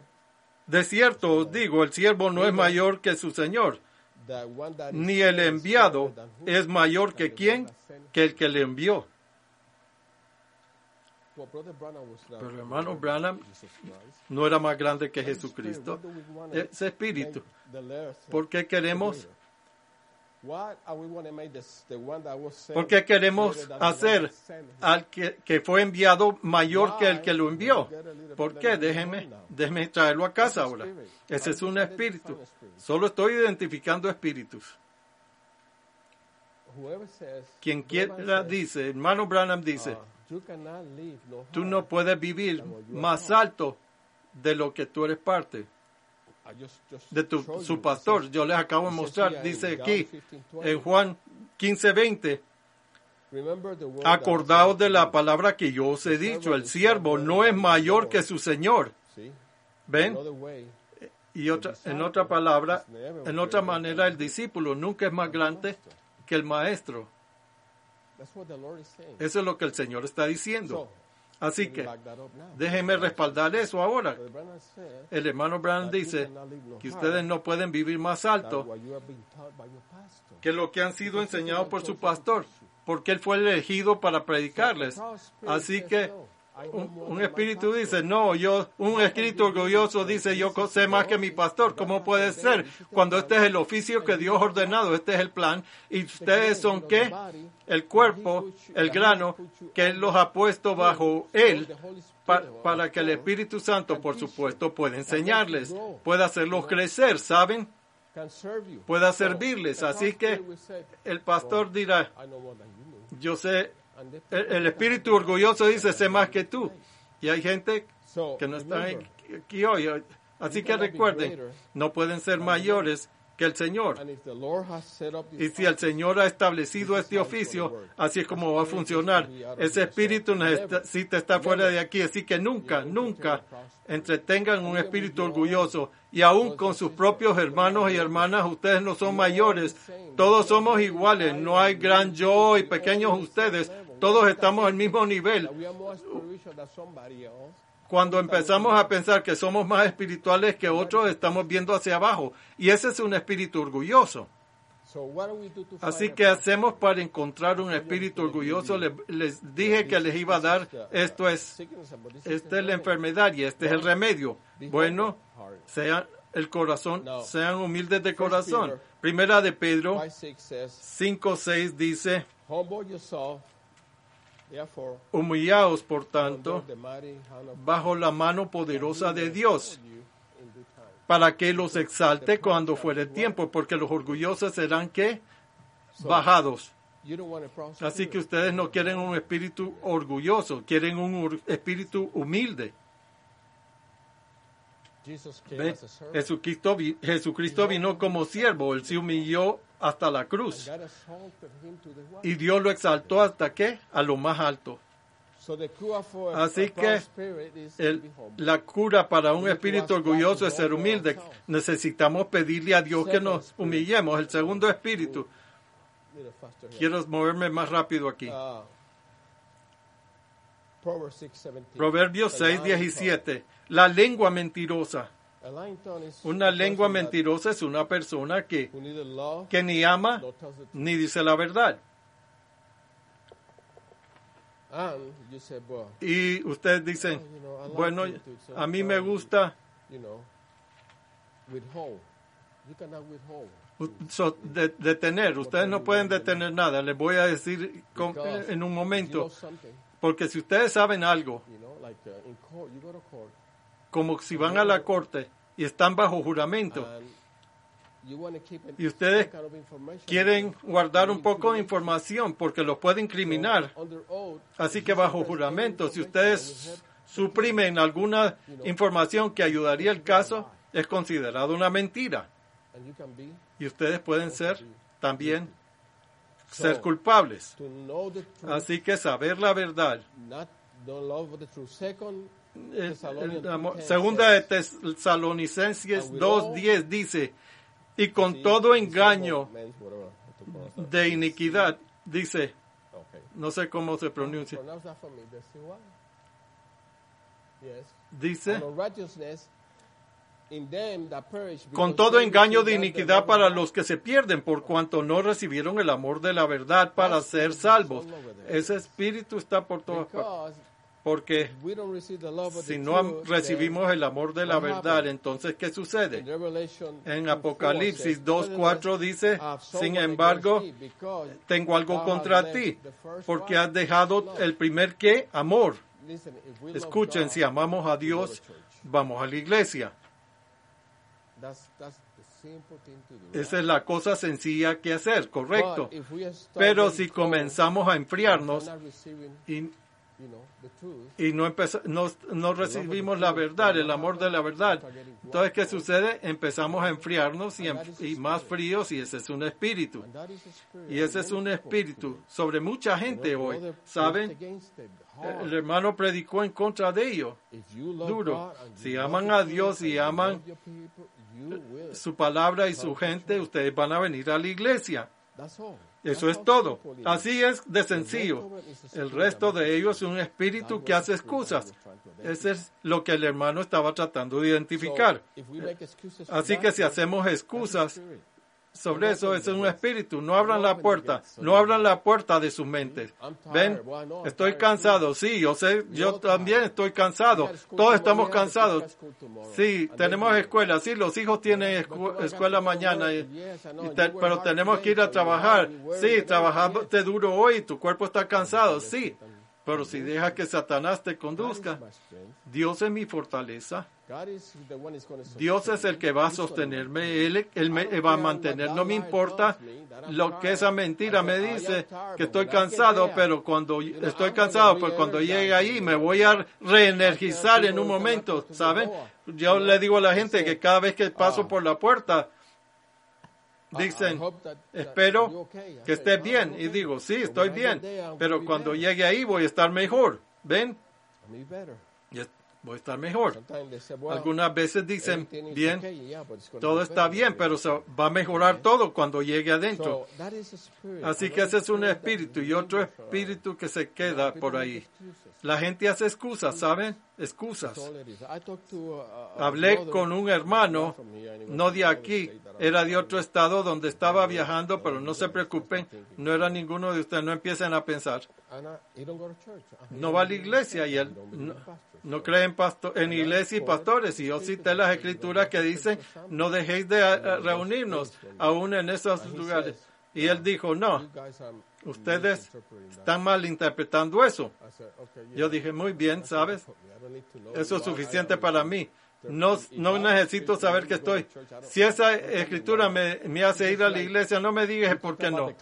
no es mayor que su Señor, ni el enviado es mayor que ¿quién? Que el que le envió. Pero el hermano Branham no era más grande que Jesucristo. Ese espíritu. ¿Por qué queremos hacer al que fue enviado mayor que el que lo envió? ¿Por qué? Déjeme traerlo a casa ahora. Ese es un espíritu. Solo estoy identificando espíritus. Quien quiera dice, hermano Branham dice, tú no puedes vivir más alto de lo que tú eres parte de su pastor. Yo les acabo de mostrar, dice aquí en Juan 15:20, Acordaos de la palabra que yo os he dicho, el siervo no es mayor que su Señor. ¿Ven? Y en otra palabra, en otra manera, el discípulo nunca es más grande que el maestro. Eso es lo que el Señor está diciendo. Así que déjenme respaldar eso ahora. El hermano Branham dice que ustedes no pueden vivir más alto que lo que han sido enseñados por su pastor, porque él fue elegido para predicarles. Así que un espíritu dice, no, un espíritu orgulloso dice, yo sé más que mi pastor. ¿Cómo puede ser? Cuando este es el oficio que Dios ha ordenado, este es el plan, y ustedes son ¿qué? El cuerpo, el grano, que Él los ha puesto bajo Él, para que el Espíritu Santo, por supuesto, pueda enseñarles, pueda hacerlos crecer, ¿saben? Pueda servirles. Así que el pastor dirá, yo sé. El espíritu orgulloso dice, sé más que tú. Y hay gente que no está aquí hoy. Así que recuerden, no pueden ser mayores que el Señor. Y si el Señor ha establecido este oficio, así es como va a funcionar. Ese espíritu necesita estar fuera de aquí. Así que nunca entretengan un espíritu orgulloso. Y aún con sus propios hermanos y hermanas, ustedes no son mayores. Todos somos iguales. No hay gran yo y pequeños ustedes. Todos estamos al mismo nivel. Cuando empezamos a pensar que somos más espirituales que otros, estamos viendo hacia abajo. Y ese es un espíritu orgulloso. Así que hacemos para encontrar un espíritu orgulloso. Les dije que les iba a dar, esta es la enfermedad y este es el remedio. Bueno, sean humildes de corazón. Primera de Pedro 5:6 dice, humillaos, por tanto, bajo la mano poderosa de Dios, para que los exalte cuando fuere tiempo, porque los orgullosos serán ¿qué? Bajados. Así que ustedes no quieren un espíritu orgulloso, quieren un espíritu humilde. Jesucristo vino como siervo, Él se humilló hasta la cruz. Y Dios lo exaltó hasta ¿qué? A lo más alto. Así que la cura para un espíritu orgulloso es ser humilde. Necesitamos pedirle a Dios que nos humillemos. El segundo espíritu. Quiero moverme más rápido aquí. Proverbios 6:17. La lengua mentirosa. Una lengua mentirosa es una persona que ni ama ni dice la verdad. Y ustedes dicen, bueno, a mí me gusta detener. Ustedes no pueden detener nada. Les voy a decir en un momento. Porque si ustedes saben algo, como si van a la corte y están bajo juramento, y ustedes quieren guardar un poco de información porque los pueden incriminar, así que bajo juramento, si ustedes suprimen alguna información que ayudaría el caso, es considerado una mentira. Y ustedes pueden ser culpables. Así que saber la verdad. Segunda de Tesalonicenses 2:10 dice, y con todo engaño de iniquidad, dice, no sé cómo se pronuncia, dice, con todo engaño de iniquidad para los que se pierden, por cuanto no recibieron el amor de la verdad para ser salvos. Ese espíritu está por todas partes. Porque si no recibimos el amor de la verdad, entonces ¿qué sucede? En Apocalipsis 2:4 dice, sin embargo, tengo algo contra ti, porque has dejado el primer ¿qué? Amor. Escuchen, si amamos a Dios, vamos a la iglesia. Esa es la cosa sencilla que hacer, correcto. Pero si comenzamos a enfriarnos y y no recibimos la verdad, el amor de la verdad. Entonces, ¿qué sucede? Empezamos a enfriarnos y más fríos, y ese es un espíritu. Y ese es un espíritu sobre mucha gente hoy. ¿Saben? El hermano predicó en contra de ello. Duro. Si aman a Dios y aman su palabra y su gente, ustedes van a venir a la iglesia. Eso es todo. Así es de sencillo. El resto de ellos es un espíritu que hace excusas. Ese es lo que el hermano estaba tratando de identificar. Así que si hacemos excusas sobre eso, es un espíritu. No abran la puerta. No abran la puerta de sus mentes. ¿Ven? Estoy cansado. Sí, yo sé. Yo también estoy cansado. Todos estamos cansados. Sí, tenemos escuela. Sí, los hijos tienen escuela mañana. Pero tenemos que ir a trabajar. Sí, trabajaste duro hoy. Tu cuerpo está cansado. Sí. Pero si deja que Satanás te conduzca, Dios es mi fortaleza. Dios es el que va a sostenerme. Él me va a mantener. No me importa lo que esa mentira me dice, que estoy cansado, pero cuando estoy cansado, pues cuando llegue ahí me voy a reenergizar en un momento, ¿saben? Yo le digo a la gente que cada vez que paso por la puerta, dicen, espero que estés bien. Y digo, sí, estoy bien. Pero cuando llegue ahí voy a estar mejor. ¿Ven? Voy a estar mejor. Algunas veces dicen, bien, todo está bien, pero va a mejorar todo cuando llegue adentro. Así que ese es un espíritu y otro espíritu que se queda por ahí. La gente hace excusas, ¿saben? Excusas. Hablé con un hermano, no de aquí, era de otro estado donde estaba viajando, pero no se preocupen, no era ninguno de ustedes, no empiecen a pensar. No va a la iglesia y él no cree en iglesia y pastores. Y yo cité las escrituras que dicen, no dejéis de reunirnos aún en esos lugares. Y él dijo, no, ustedes están malinterpretando eso. Yo dije, muy bien, ¿sabes? Eso es suficiente para mí. No necesito saber que estoy. Si esa escritura me hace ir a la iglesia, no me digas por qué no.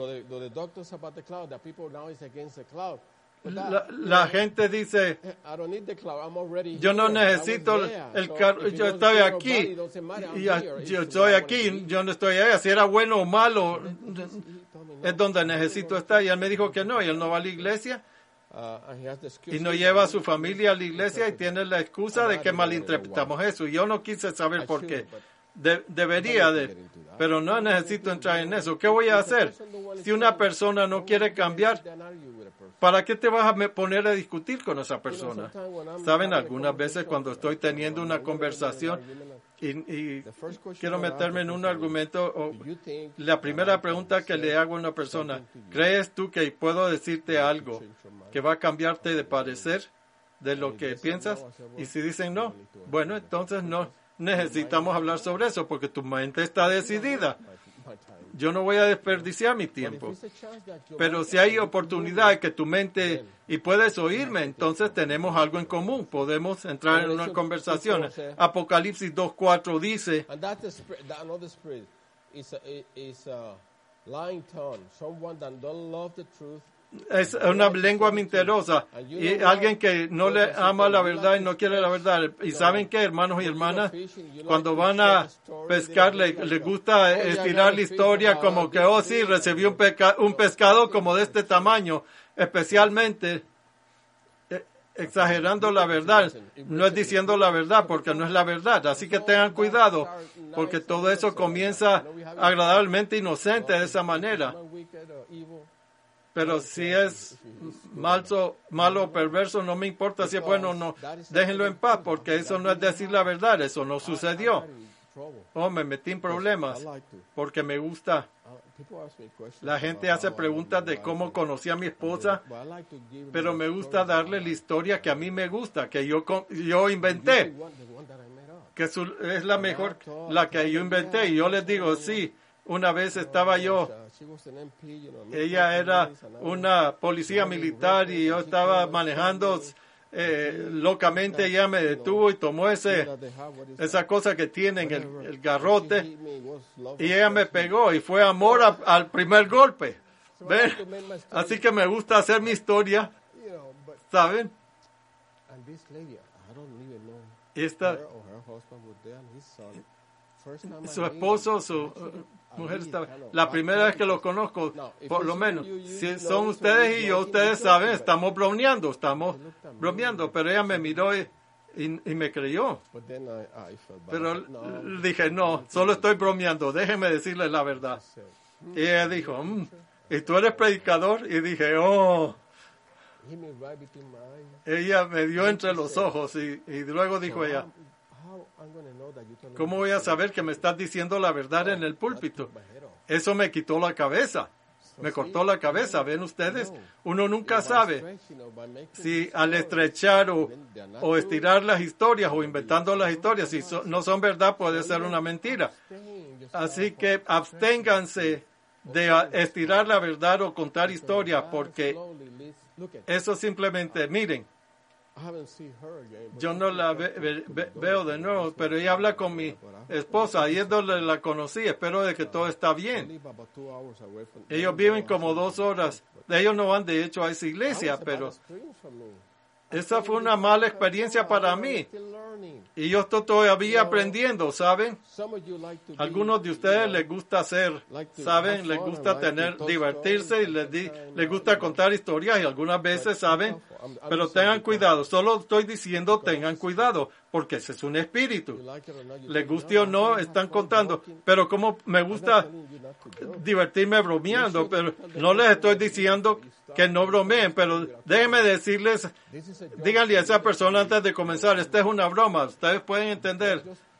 La gente dice, yo no necesito el carro, yo estoy aquí, yo estoy aquí, yo no estoy allá. Si era bueno o malo, es donde necesito estar. Y él me dijo que no, y él no va a la iglesia. Y no lleva a su familia a la iglesia y tiene la excusa de que malinterpretamos eso. Y yo no quise saber por qué. Debería de, pero no necesito entrar en eso. ¿Qué voy a hacer? Si una persona no quiere cambiar, ¿para qué te vas a poner a discutir con esa persona? Saben, algunas veces cuando estoy teniendo una conversación y quiero meterme en un argumento, la primera pregunta que le hago a una persona, ¿crees tú que puedo decirte algo que va a cambiarte de parecer de lo que piensas? Y si dicen no, bueno, entonces no necesitamos hablar sobre eso porque tu mente está decidida. Yo no voy a desperdiciar mi tiempo. Pero si hay oportunidad de que tu mente, y puedes oírme, entonces tenemos algo en común. Podemos entrar en una conversación. Apocalipsis 2:4 dice, es una lengua mentirosa y alguien que no le ama la verdad y no quiere la verdad. Y saben qué, hermanos y hermanas, cuando van a pescar les gusta estirar la historia como que, oh sí, recibí un pescado como de este tamaño, especialmente exagerando la verdad. No es diciendo la verdad porque no es la verdad. Así que tengan cuidado porque todo eso comienza agradablemente inocente de esa manera. Pero si es malo o perverso, no me importa si es bueno o no. Déjenlo en paz, porque eso no es decir la verdad. Eso no sucedió. Oh, me metí en problemas, porque me gusta. La gente hace preguntas de cómo conocí a mi esposa, pero me gusta darle la historia que a mí me gusta, que yo inventé. Que es la mejor, la que yo inventé. Y yo les digo, sí. Una vez estaba yo, ella era una policía militar y yo estaba manejando locamente, ella me detuvo y tomó esa cosa que tienen, el garrote, y ella me pegó y fue amor al primer golpe. ¿Ven? Así que me gusta hacer mi historia, ¿saben? And this lady, I don't even know Esta, her or her husband was there and his son. First time I su met esposo, him, su mujer really estaba. kind of La primera vez que lo conozco, por lo menos, si son ustedes y yo, ustedes saben, estamos bromeando, pero ella me miró y me creyó. But then I felt bad. Pero No, dije, no, solo estoy bromeando, déjeme decirle la verdad. Y ella dijo, ¿y tú eres predicador? Y dije, oh. hit me right between my eyes. Ella me dio entre los ojos y luego dijo ella, How I'm gonna know that you told me ¿cómo voy a saber que me estás diciendo la verdad en el púlpito? Eso me quitó la cabeza, me cortó la cabeza, ¿ven ustedes? Uno nunca sabe si al estrechar o estirar las historias o inventando las historias, si no son verdad, puede ser una mentira. Así que absténganse de estirar la verdad o contar historias, porque eso simplemente, miren, yo no la veo de nuevo, pero ella habla con mi esposa, ahí es donde la conocí, espero de que todo está bien. Ellos viven como 2 horas, ellos no van de hecho a esa iglesia, pero esa fue una mala experiencia para mí. Y yo estoy todavía aprendiendo, ¿saben? Algunos de ustedes les gusta hacer, ¿saben? Les gusta divertirse y les gusta contar historias y algunas veces, ¿saben? Pero tengan cuidado, solo estoy diciendo tengan cuidado, porque ese es un espíritu. Les guste o no, están contando. Pero como me gusta divertirme bromeando, pero no les estoy diciendo que no bromeen, pero déjenme decirles, díganle a esa persona antes de comenzar, esta es una broma, ustedes pueden entender.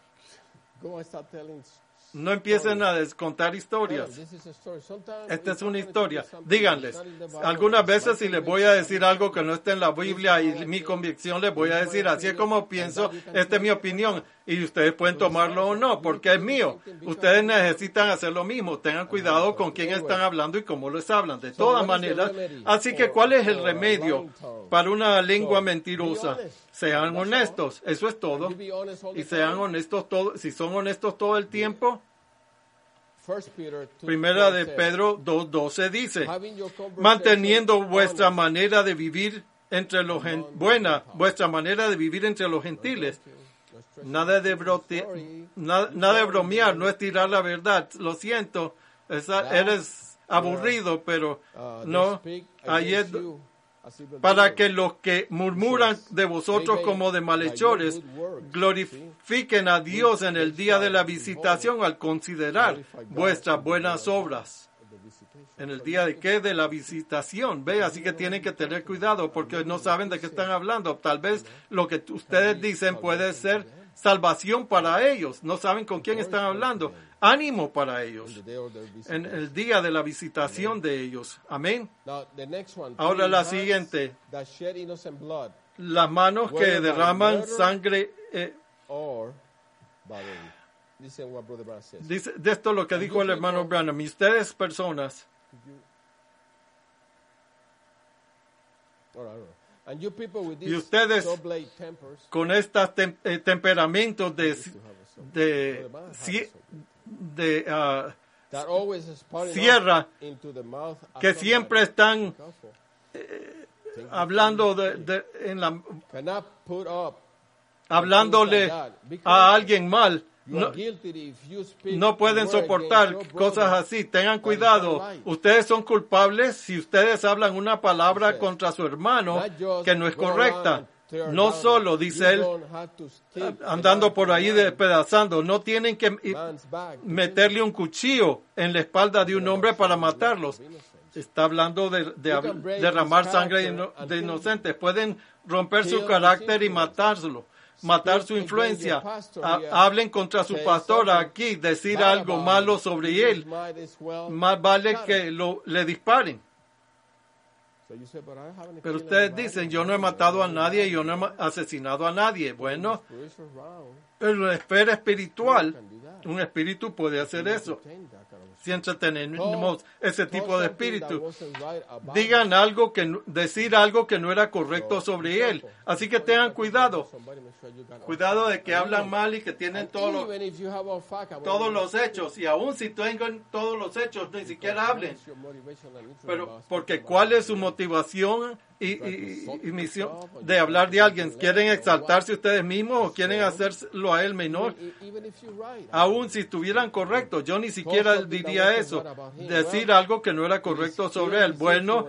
No empiecen a contar historias. Esta es una historia. Díganles. Algunas veces si les voy a decir algo que no esté en la Biblia y mi convicción, les voy a decir, así es como pienso, esta es mi opinión. Y ustedes pueden tomarlo o no, porque es mío. Ustedes necesitan hacer lo mismo. Tengan cuidado con quién están hablando y cómo les hablan. De todas maneras. Así que, ¿cuál es el remedio para una lengua mentirosa? Sean honestos. Eso es todo. Y sean honestos todo. Si son honestos todo el tiempo. Primera de Pedro 2:12 dice, manteniendo vuestra manera de vivir entre los vuestra manera de vivir entre los gentiles. Nada de bromear, no es tirar la verdad. Lo siento, eres aburrido, pero no. Ayer, para que los que murmuran de vosotros como de malhechores glorifiquen a Dios en el día de la visitación al considerar vuestras buenas obras. ¿En el día de qué? De la visitación. Ve, así que tienen que tener cuidado porque no saben de qué están hablando. Tal vez lo que ustedes dicen puede ser salvación para ellos. No saben con quién están hablando. Ánimo para ellos en el día de la visitación de ellos. Amén. Ahora la siguiente. Las manos que derraman sangre. Dice, de esto lo que dijo el hermano Branham. Y ustedes personas. Y ustedes con estos temperamentos de sierra que siempre están hablándole a alguien mal. No pueden soportar cosas así. Tengan cuidado. Ustedes son culpables si ustedes hablan una palabra contra su hermano que no es correcta. No solo, dice él, andando por ahí despedazando. No tienen que meterle un cuchillo en la espalda de un hombre para matarlos. Está hablando de derramar sangre de inocentes. Pueden romper su carácter y matar su influencia. Hablen contra su pastor aquí, decir algo malo sobre él. Más vale que le disparen. Pero ustedes dicen, yo no he matado a nadie, yo no he asesinado a nadie. Bueno, en la esfera espiritual, un espíritu puede hacer eso. Si entretenemos ese tipo de espíritu, digan algo decir algo que no era correcto sobre él. Así que tengan cuidado. Cuidado de que hablan mal y que tienen todos los hechos. Y aún si tengan todos los hechos, ni siquiera hablen. Pero porque ¿cuál es su motivación y misión de hablar de alguien. ¿Quieren exaltarse ustedes mismos o quieren hacerlo a él menor? Aún si estuvieran correctos, yo ni siquiera diría eso. Decir algo que no era correcto sobre él. Bueno,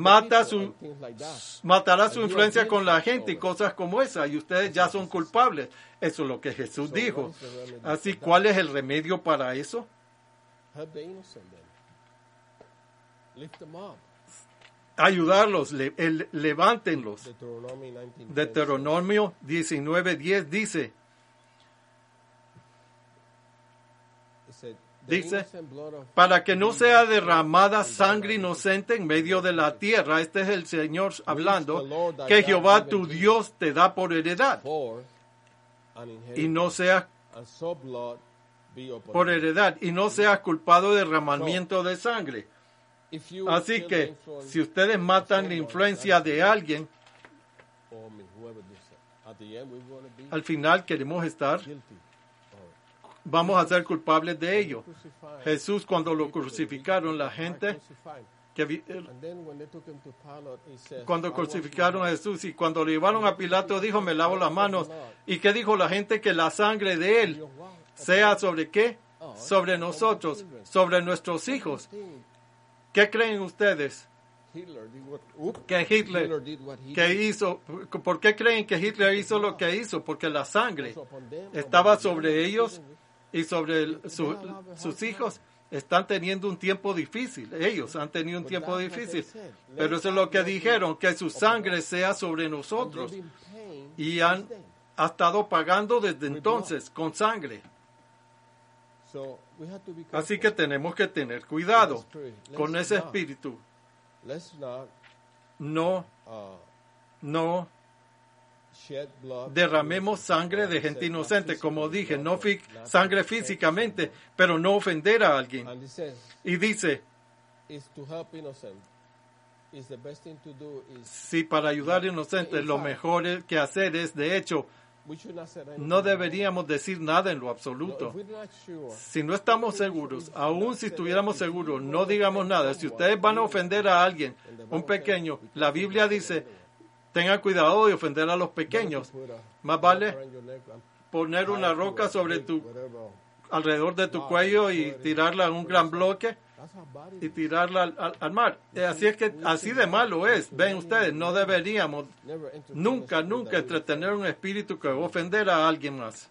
matará su influencia con la gente y cosas como esa, y ustedes ya son culpables. Eso es lo que Jesús dijo. Así, ¿cuál es el remedio para eso? Ayudarlos, levántenlos. Deuteronomio 19:10 dice, para que no sea derramada sangre inocente en medio de la tierra. Este es el Señor hablando, que Jehová tu Dios te da por heredad. Y no seas por heredad, y no seas culpado de derramamiento de sangre. Así que, si ustedes matan la influencia de alguien, al final vamos a ser culpables de ello. Jesús, cuando lo crucificaron, la gente cuando crucificaron a Jesús y cuando lo llevaron a Pilato, dijo, me lavo las manos. ¿Y qué dijo la gente? Que la sangre de él sea ¿sobre qué? Sobre nosotros, sobre nuestros hijos. ¿Qué creen ustedes? Que Hitler hizo. ¿Por qué creen que Hitler hizo lo que hizo? Porque la sangre estaba sobre ellos y sobre sus hijos. Están teniendo un tiempo difícil. Ellos han tenido un tiempo difícil. Pero eso es lo que dijeron, que su sangre sea sobre nosotros. Y ha estado pagando desde entonces con sangre. Así que tenemos que tener cuidado con ese espíritu. No derramemos sangre de gente inocente, como dije, no sangre físicamente, pero no ofender a alguien. Y dice, si para ayudar a inocentes lo mejor que hacer es, de hecho, no deberíamos decir nada en lo absoluto. Si no estamos seguros, aun si estuviéramos seguros, no digamos nada. Si ustedes van a ofender a alguien, un pequeño, la Biblia dice, tengan cuidado de ofender a los pequeños. Más vale poner una roca alrededor de tu cuello y tirarla en un gran bloque y tirarla al mar. Así es que así de malo es. Ven ustedes, no deberíamos nunca entretener un espíritu que va a ofender a alguien más.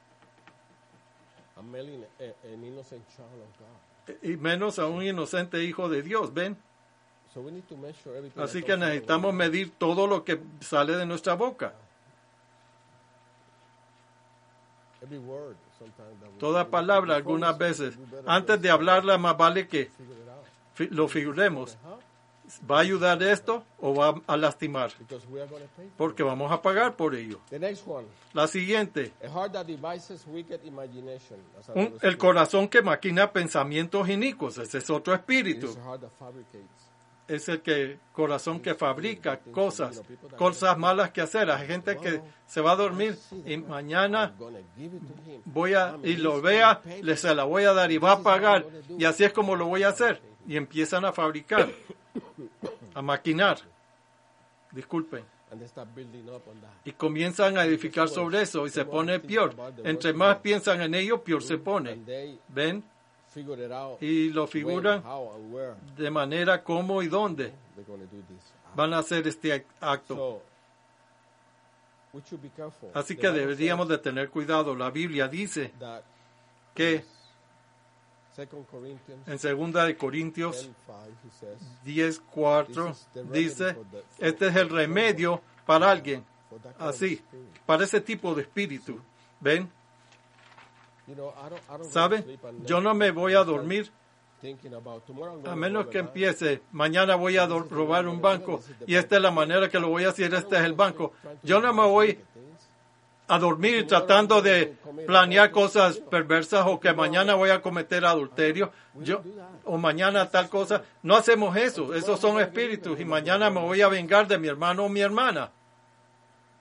Y menos a un inocente hijo de Dios, ¿ven? Así que necesitamos medir todo lo que sale de nuestra boca. Toda palabra, algunas veces, antes de hablarla, más vale que lo figuremos. ¿Va a ayudar esto o va a lastimar? Porque vamos a pagar por ello. La siguiente. El corazón que maquina pensamientos inicuos. Ese es otro espíritu. Es el corazón que fabrica cosas malas que hacer. Hay gente que se va a dormir y mañana y lo vea, se la voy a dar y va a pagar. Y así es como lo voy a hacer. Y empiezan a fabricar, a maquinar. Disculpen. Y comienzan a edificar sobre eso y se pone peor. Entre más piensan en ello, peor se pone. ¿Ven? Y lo figuran de manera cómo y dónde van a hacer este acto. Así que deberíamos de tener cuidado. La Biblia dice que en 2 de Corintios 10:4 dice, este es el remedio para alguien así, para ese tipo de espíritu. ¿Ven? ¿Sabe? Yo no me voy a dormir a menos que empiece, mañana voy a robar un banco y esta es la manera que lo voy a hacer, este es el banco. Yo no me voy a dormir tratando de planear cosas perversas o que mañana voy a cometer adulterio o mañana tal cosa. No hacemos eso, esos son espíritus y mañana me voy a vengar de mi hermano o mi hermana.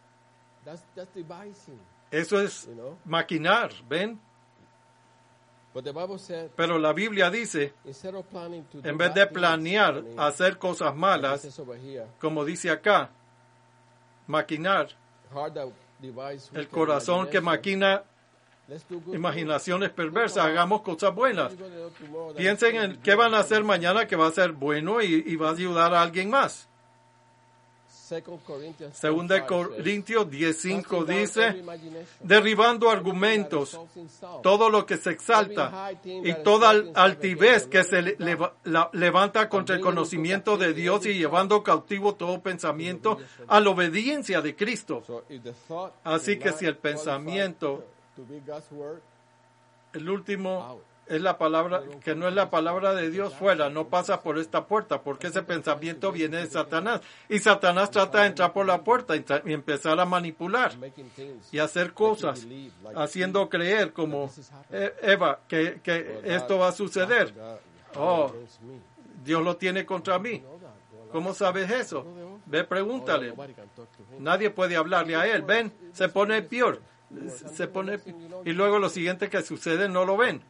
Eso es maquinar, ¿ven? Pero la Biblia dice, en vez de planear hacer cosas malas, como dice acá, maquinar, el corazón que maquina imaginaciones perversas, hagamos cosas buenas. Piensen en qué van a hacer mañana que va a ser bueno y va a ayudar a alguien más. 2 Corintios 10:5 dice, derribando argumentos, todo lo que se exalta y toda altivez que se levanta contra el conocimiento de Dios y llevando cautivo todo pensamiento a la obediencia de Cristo. Así que si el pensamiento, el último, es la palabra, que no es la palabra de Dios fuera, no pasa por esta puerta, porque ese pensamiento viene de Satanás. Y Satanás trata de entrar por la puerta y empezar a manipular y hacer cosas, haciendo creer como Eva, que esto va a suceder. Oh, Dios lo tiene contra mí. ¿Cómo sabes eso? Ve, pregúntale. Nadie puede hablarle a él. Ven, se pone peor. Y luego lo siguiente que sucede no lo ven.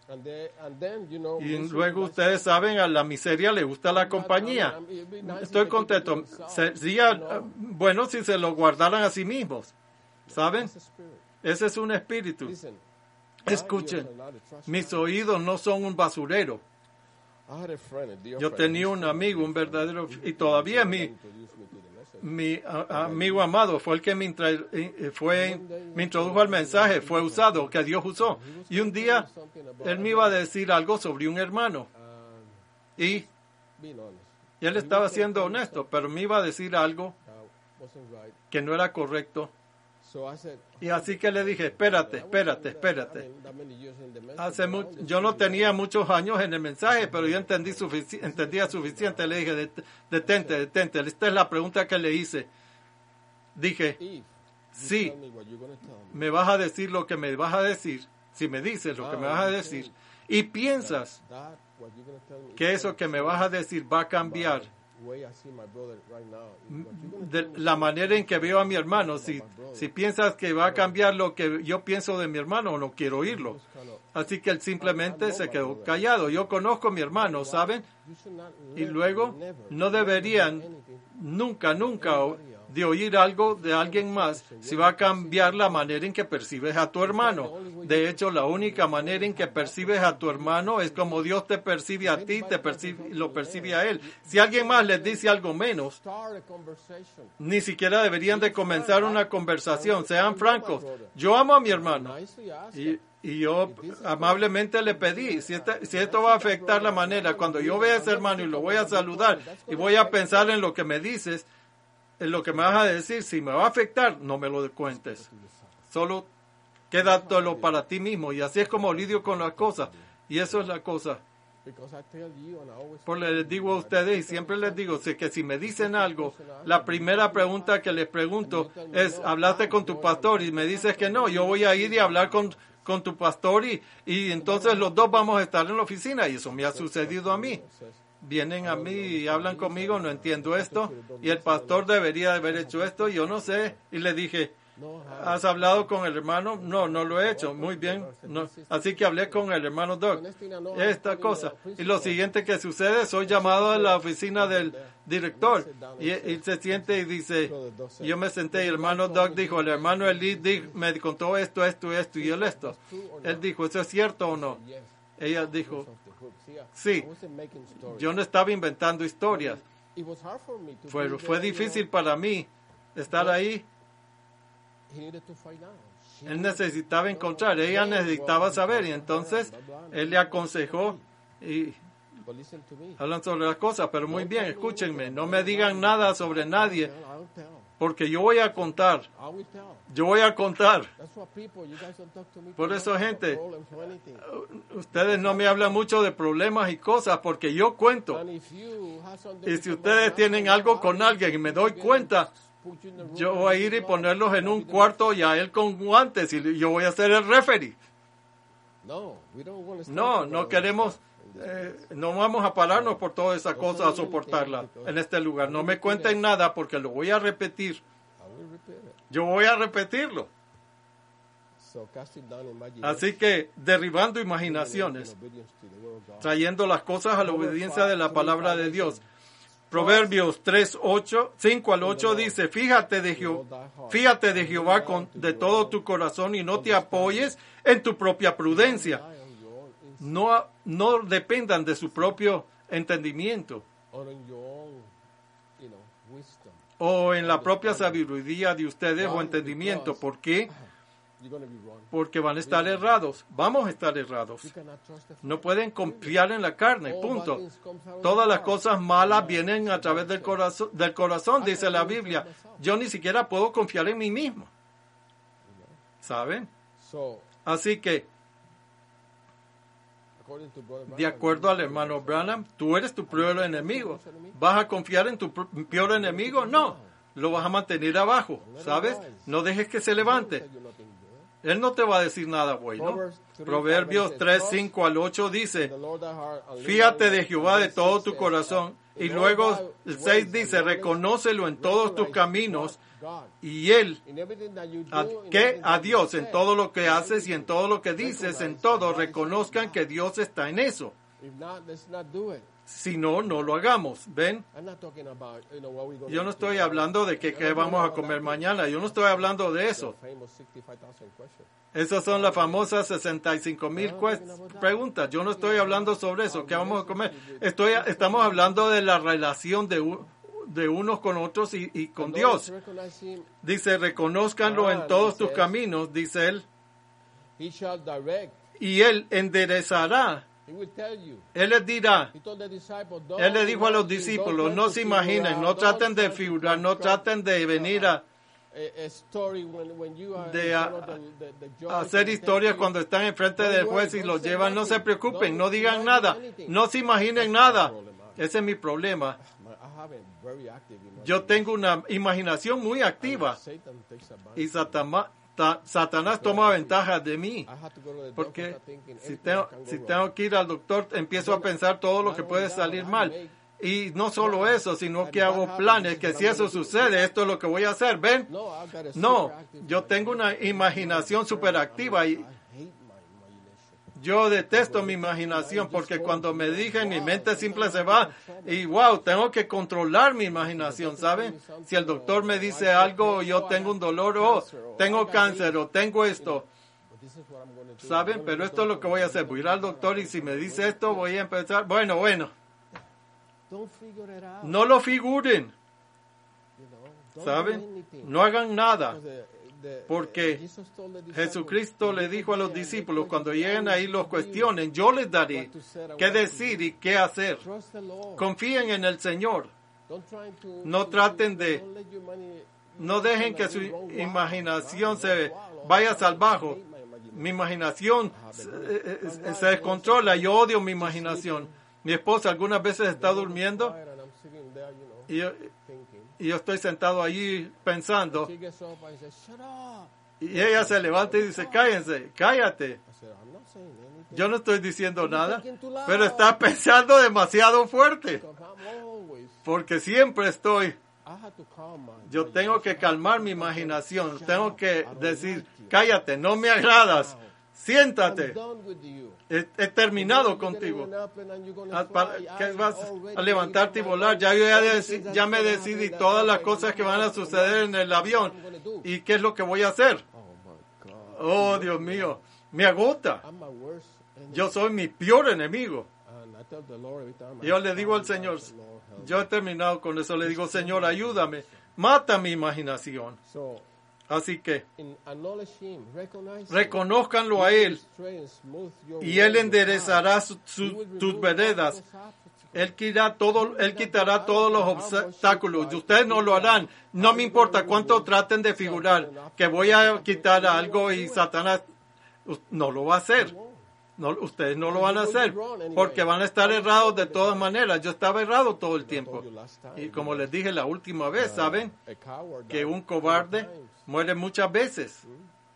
Y luego ustedes saben, a la miseria le gusta la compañía. Estoy contento. Sería bueno si se lo guardaran a sí mismos. ¿Saben? Ese es un espíritu. Escuchen, mis oídos no son un basurero. Yo tenía un amigo, un verdadero, y todavía mi amigo amado fue el que me introdujo al mensaje, fue usado, que Dios usó. Y un día él me iba a decir algo sobre un hermano. Y él estaba siendo honesto, pero me iba a decir algo que no era correcto. Y así que le dije, espérate. Yo no tenía muchos años en el mensaje, pero yo entendía suficiente. Le dije, detente. Esta es la pregunta que le hice. Dije, sí, me vas a decir lo que me vas a decir, si me dices lo que me vas a decir, y piensas que eso que me vas a decir va a cambiar de la manera en que veo a mi hermano. Si piensas que va a cambiar lo que yo pienso de mi hermano, no quiero oírlo. Así que él simplemente se quedó callado. Yo conozco a mi hermano, ¿saben? Y luego no deberían nunca de oír algo de alguien más si va a cambiar la manera en que percibes a tu hermano. De hecho, la única manera en que percibes a tu hermano es como Dios te percibe a ti, lo percibe a él. Si alguien más les dice algo menos, ni siquiera deberían de comenzar una conversación. Sean francos. Yo amo a mi hermano. Y yo amablemente le pedí, si esto va a afectar la manera, cuando yo vea a ese hermano y lo voy a saludar y voy a pensar en lo que me dices, en lo que me vas a decir, si me va a afectar, no me lo cuentes. Solo quédatelo para ti mismo. Y así es como lidio con las cosas. Y eso es la cosa. Porque les digo a ustedes, y siempre les digo, que si me dicen algo, la primera pregunta que les pregunto es, ¿hablaste con tu pastor? Y me dices que no, yo voy a ir y hablar con tu pastor y entonces los dos vamos a estar en la oficina. Y eso me ha sucedido a mí. Vienen a mí y hablan conmigo, no entiendo esto, y el pastor debería haber hecho esto, yo no sé. Y le dije, ¿has hablado con el hermano? No lo he hecho. Muy bien. No. Así que hablé con el hermano Doug. Esta cosa. Y lo siguiente que sucede, soy llamado a la oficina del director. Y él se siente y dice, yo me senté y el hermano Doug dijo, el hermano Eli me contó esto y él esto. Él dijo, ¿eso es cierto o no? Ella dijo, sí, yo no estaba inventando historias. Fue difícil para mí estar ahí. Él necesitaba encontrar, ella necesitaba saber, y entonces él le aconsejó y hablan sobre las cosas, pero muy bien, escúchenme, no me digan nada sobre nadie, porque yo voy a contar. Por eso, gente, ustedes no me hablan mucho de problemas y cosas, porque yo cuento. Y si ustedes tienen algo con alguien y me doy cuenta, yo voy a ir y ponerlos en un cuarto y a él con guantes y yo voy a ser el referee. No queremos, no vamos a pararnos por toda esa cosa, a soportarla en este lugar. No me cuenten nada porque lo voy a repetir. Yo voy a repetirlo. Así que derribando imaginaciones, trayendo las cosas a la obediencia de la palabra de Dios. Proverbios 5 al 8 dice, fíjate de Jehová de todo tu corazón y no te apoyes en tu propia prudencia. No dependan de su propio entendimiento o en la propia sabiduría de ustedes o entendimiento. ¿Por qué? Porque van a estar errados. Vamos a estar errados. No pueden confiar en la carne, punto. Todas las cosas malas vienen a través del corazón, dice la Biblia. Yo ni siquiera puedo confiar en mí mismo. ¿Saben? Así que, de acuerdo al hermano Branham, tú eres tu peor enemigo. ¿Vas a confiar en tu peor enemigo? No. Lo vas a mantener abajo, ¿sabes? No dejes que se levante. Él no te va a decir nada bueno. Proverbios 3, 5 al 8 dice, fíjate de Jehová de todo tu corazón. Y luego el 6 dice, reconócelo en todos tus caminos. Y Él, a Dios en todo lo que haces y en todo lo que dices, en todo, reconozcan que Dios está en eso. Si no, no lo hagamos. ¿Ven? Yo no estoy hablando de qué vamos a comer mañana. Yo no estoy hablando de eso. Esas son las famosas 65,000 preguntas. Yo no estoy hablando sobre eso. ¿Qué vamos a comer? Estamos hablando de la relación de unos con otros y con Dios. Dice, reconózcanlo en todos tus caminos, dice Él. Y Él enderezará. Él les dirá, Él le dijo a los discípulos, no se imaginen, no traten de figurar, no traten de venir a hacer historias cuando están enfrente del juez y los llevan. No se preocupen, no digan nada, no se imaginen nada. Ese es mi problema. Yo tengo una imaginación muy activa y Satanás toma ventaja de mí, porque si tengo que ir al doctor, empiezo a pensar todo lo que puede salir mal. Y no solo eso, sino que hago planes, que si eso sucede, esto es lo que voy a hacer. ¿Ven? No, yo tengo una imaginación superactiva y yo detesto mi imaginación, porque cuando me dije, mi mente simple se va y wow, tengo que controlar mi imaginación, ¿saben? Si el doctor me dice algo, yo tengo un dolor, o tengo cáncer, o tengo esto, ¿saben? Pero esto es lo que voy a hacer, voy a ir al doctor y si me dice esto, voy a empezar, bueno, no lo figuren, ¿saben? No hagan nada. Porque Jesucristo le dijo a los discípulos, cuando lleguen ahí los cuestionen, yo les daré qué decir y qué hacer. Confíen en el Señor. No dejen que su imaginación se vaya salvaje. Mi imaginación se descontrola. Yo odio mi imaginación. Mi esposa algunas veces está durmiendo y yo estoy sentado allí pensando. Y ella se levanta y dice, cállate. Yo no estoy diciendo nada, pero está pensando demasiado fuerte. Porque siempre yo tengo que calmar mi imaginación. Tengo que decir, cállate, no me agradas. Siéntate. He terminado contigo. ¿Qué vas a levantarte y volar? Ya me decidí todas las cosas que van a suceder en el avión. ¿Y qué es lo que voy a hacer? Oh, Dios mío. Me agota. Yo soy mi peor enemigo. Yo le digo al Señor, yo he terminado con eso. Le digo, Señor, ayúdame. Mata mi imaginación. Así que reconózcanlo a Él y Él enderezará tus veredas. Él quitará todos los obstáculos. Ustedes no lo harán. No me importa cuánto traten de figurar que voy a quitar algo y Satanás no lo va a hacer. No, ustedes no lo van a hacer porque van a estar errados de todas maneras. Yo estaba errado todo el tiempo. Y como les dije la última vez, ¿saben? Que un cobarde muere muchas veces.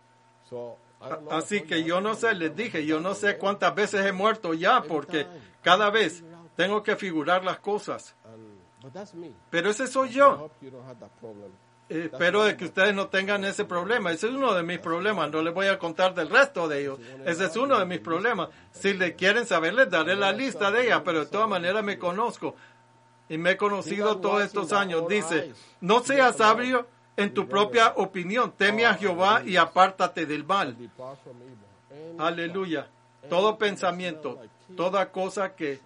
Así que yo no sé, les dije, yo no sé cuántas veces he muerto ya porque cada vez tengo que figurar las cosas. Pero ese soy yo. espero de que ustedes no tengan ese problema. Ese es uno de mis problemas. No les voy a contar del resto de ellos. Ese es uno de mis problemas. Si le quieren saber, les daré la lista de ellas, pero de todas maneras me conozco. Y me he conocido todos estos años. Dice, no seas sabio en tu propia opinión. Teme a Jehová y apártate del mal. Aleluya. Todo pensamiento, toda cosa que...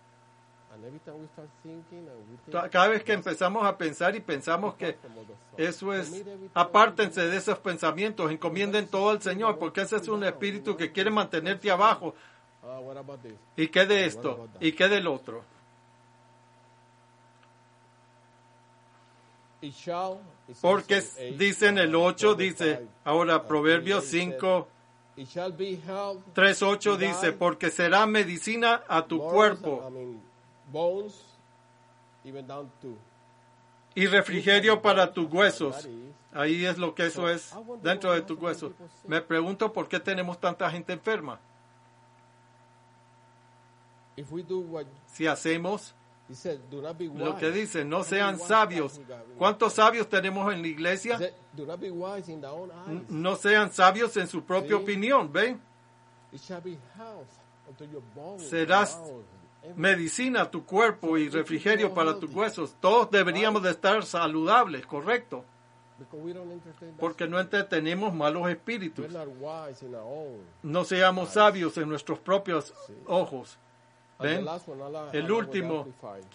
Cada vez que empezamos a pensar y pensamos que eso es, apártense de esos pensamientos, encomienden todo al Señor, porque ese es un espíritu que quiere mantenerte abajo. ¿Y qué de esto? ¿Y qué del otro? Porque dice en el 8, dice, ahora Proverbios 5, 3:8 dice, porque será medicina a tu cuerpo y refrigerio para tus huesos. Ahí es lo que eso es, dentro de tus huesos. Me pregunto por qué tenemos tanta gente enferma. Si hacemos lo que dice, no sean sabios. ¿Cuántos sabios tenemos en la iglesia? No sean sabios en su propia opinión, ¿ven? Serás medicina a tu cuerpo y refrigerio para tus huesos. Todos deberíamos de estar saludables, ¿correcto? Porque no entretenemos malos espíritus. No seamos sabios en nuestros propios ojos. ¿Ven? El último,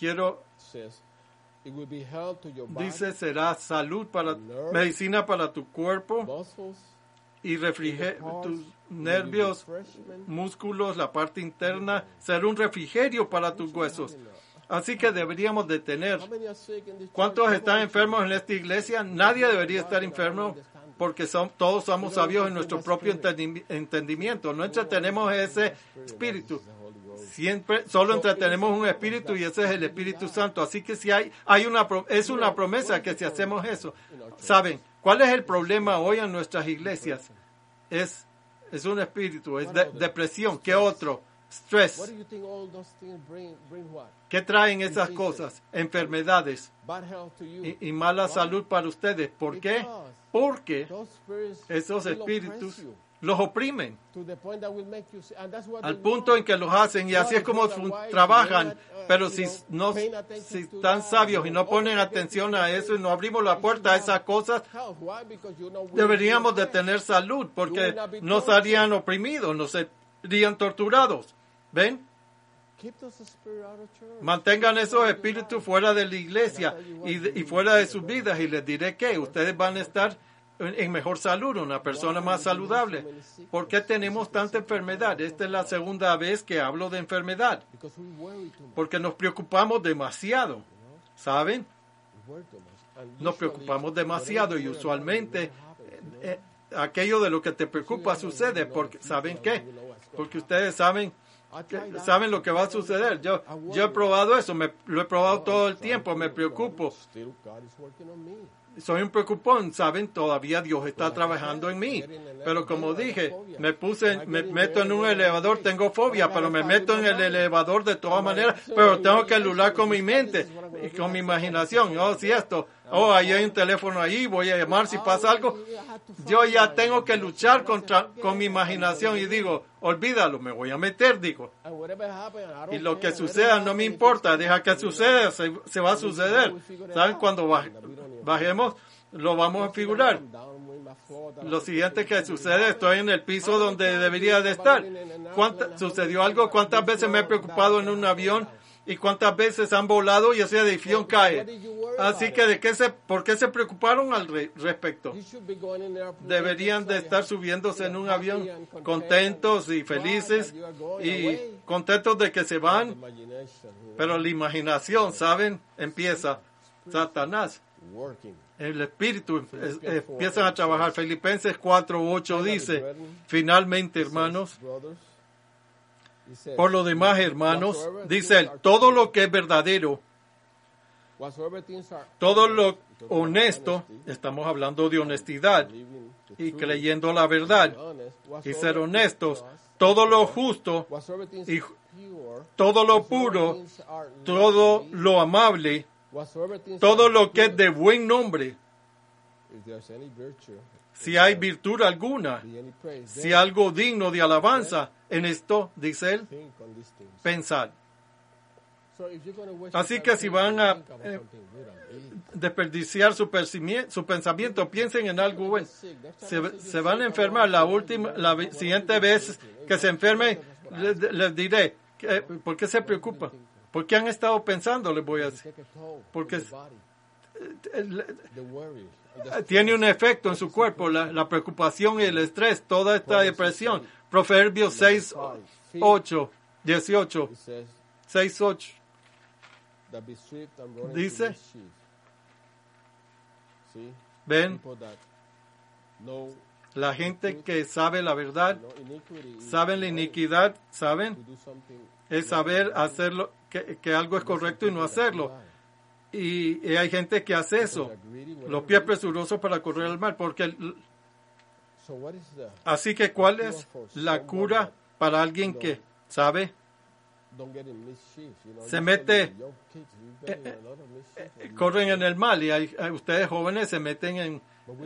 dice, será salud para, medicina para tu cuerpo y tus nervios, músculos, la parte interna, será un refrigerio para tus huesos. Así que deberíamos de tener. ¿Cuántos están enfermos en esta iglesia? Nadie debería estar enfermo porque todos somos sabios en nuestro propio entendimiento. No entretenemos ese espíritu. Siempre solo entretenemos un espíritu y ese es el Espíritu Santo. Así que si es una promesa que si hacemos eso. ¿Saben cuál es el problema hoy en nuestras iglesias? Es un espíritu, es depresión. ¿Qué otro? Estrés. ¿Qué traen esas cosas? Enfermedades y mala salud para ustedes. ¿Por qué? Porque esos espíritus los oprimen al punto en que los hacen, y así es como trabajan. Pero si están sabios y no ponen atención a eso y no abrimos la puerta a esas cosas, deberíamos de tener salud, porque no serían oprimidos, no serían torturados. ¿Ven? Mantengan esos espíritus fuera de la iglesia y fuera de sus vidas, y les diré que ustedes van a estar en mejor salud, una persona más saludable. ¿Por qué tenemos tanta enfermedad? Esta es la segunda vez que hablo de enfermedad. Porque nos preocupamos demasiado. ¿Saben? Nos preocupamos demasiado y usualmente aquello de lo que te preocupa sucede. Porque, ¿saben qué? Porque ustedes saben lo que va a suceder. Yo he probado eso, lo he probado todo el tiempo, me preocupo. Soy un preocupón, ¿saben? Todavía Dios está trabajando en mí. Pero como dije, me meto en un elevador, tengo fobia, pero me meto en el elevador de todas maneras, pero tengo que luchar con mi mente y con mi imaginación. Ahí hay un teléfono ahí, voy a llamar si pasa algo. Yo ya tengo que luchar con mi imaginación y digo, olvídalo, me voy a meter, digo. Y lo que suceda no me importa, deja que suceda, se va a suceder. ¿Saben? Cuando bajemos, lo vamos a figurar. Lo siguiente que sucede, estoy en el piso donde debería de estar. ¿Sucedió algo? ¿Cuántas veces me he preocupado en un avión? ¿Y cuántas veces han volado y ese edificio cae? Así que, ¿por qué se preocuparon al respecto? Deberían de estar subiéndose en un avión contentos y felices y contentos de que se van. Pero la imaginación, ¿saben? Empieza. Satanás. El espíritu empiezan a trabajar. Filipenses 4:8 dice, finalmente, hermanos, por lo demás, hermanos, dice él, todo lo que es verdadero, todo lo honesto, estamos hablando de honestidad y creyendo la verdad y ser honestos, todo lo justo y todo lo puro, todo lo amable, todo lo que es de buen nombre. si hay virtud alguna, si algo digno de alabanza, en esto, dice él, pensad. Así que si van a desperdiciar su pensamiento, piensen en algo bueno. Se van a enfermar. La siguiente vez que se enfermen, les diré, ¿por qué se preocupan? ¿Por qué han estado pensando? Les voy a decir. Porque tiene un efecto en su cuerpo, la preocupación y el estrés, toda esta depresión. Proverbios 6, 8, 18, 6, 8. Dice, ven, la gente que sabe la verdad, saben la iniquidad, saben, es saber hacerlo, que algo es correcto y no hacerlo. Y hay gente que hace eso, los pies presurosos para correr al mal, porque así que ¿cuál es la cura para alguien que sabe? Se mete, corren en el mal, y ustedes jóvenes se meten en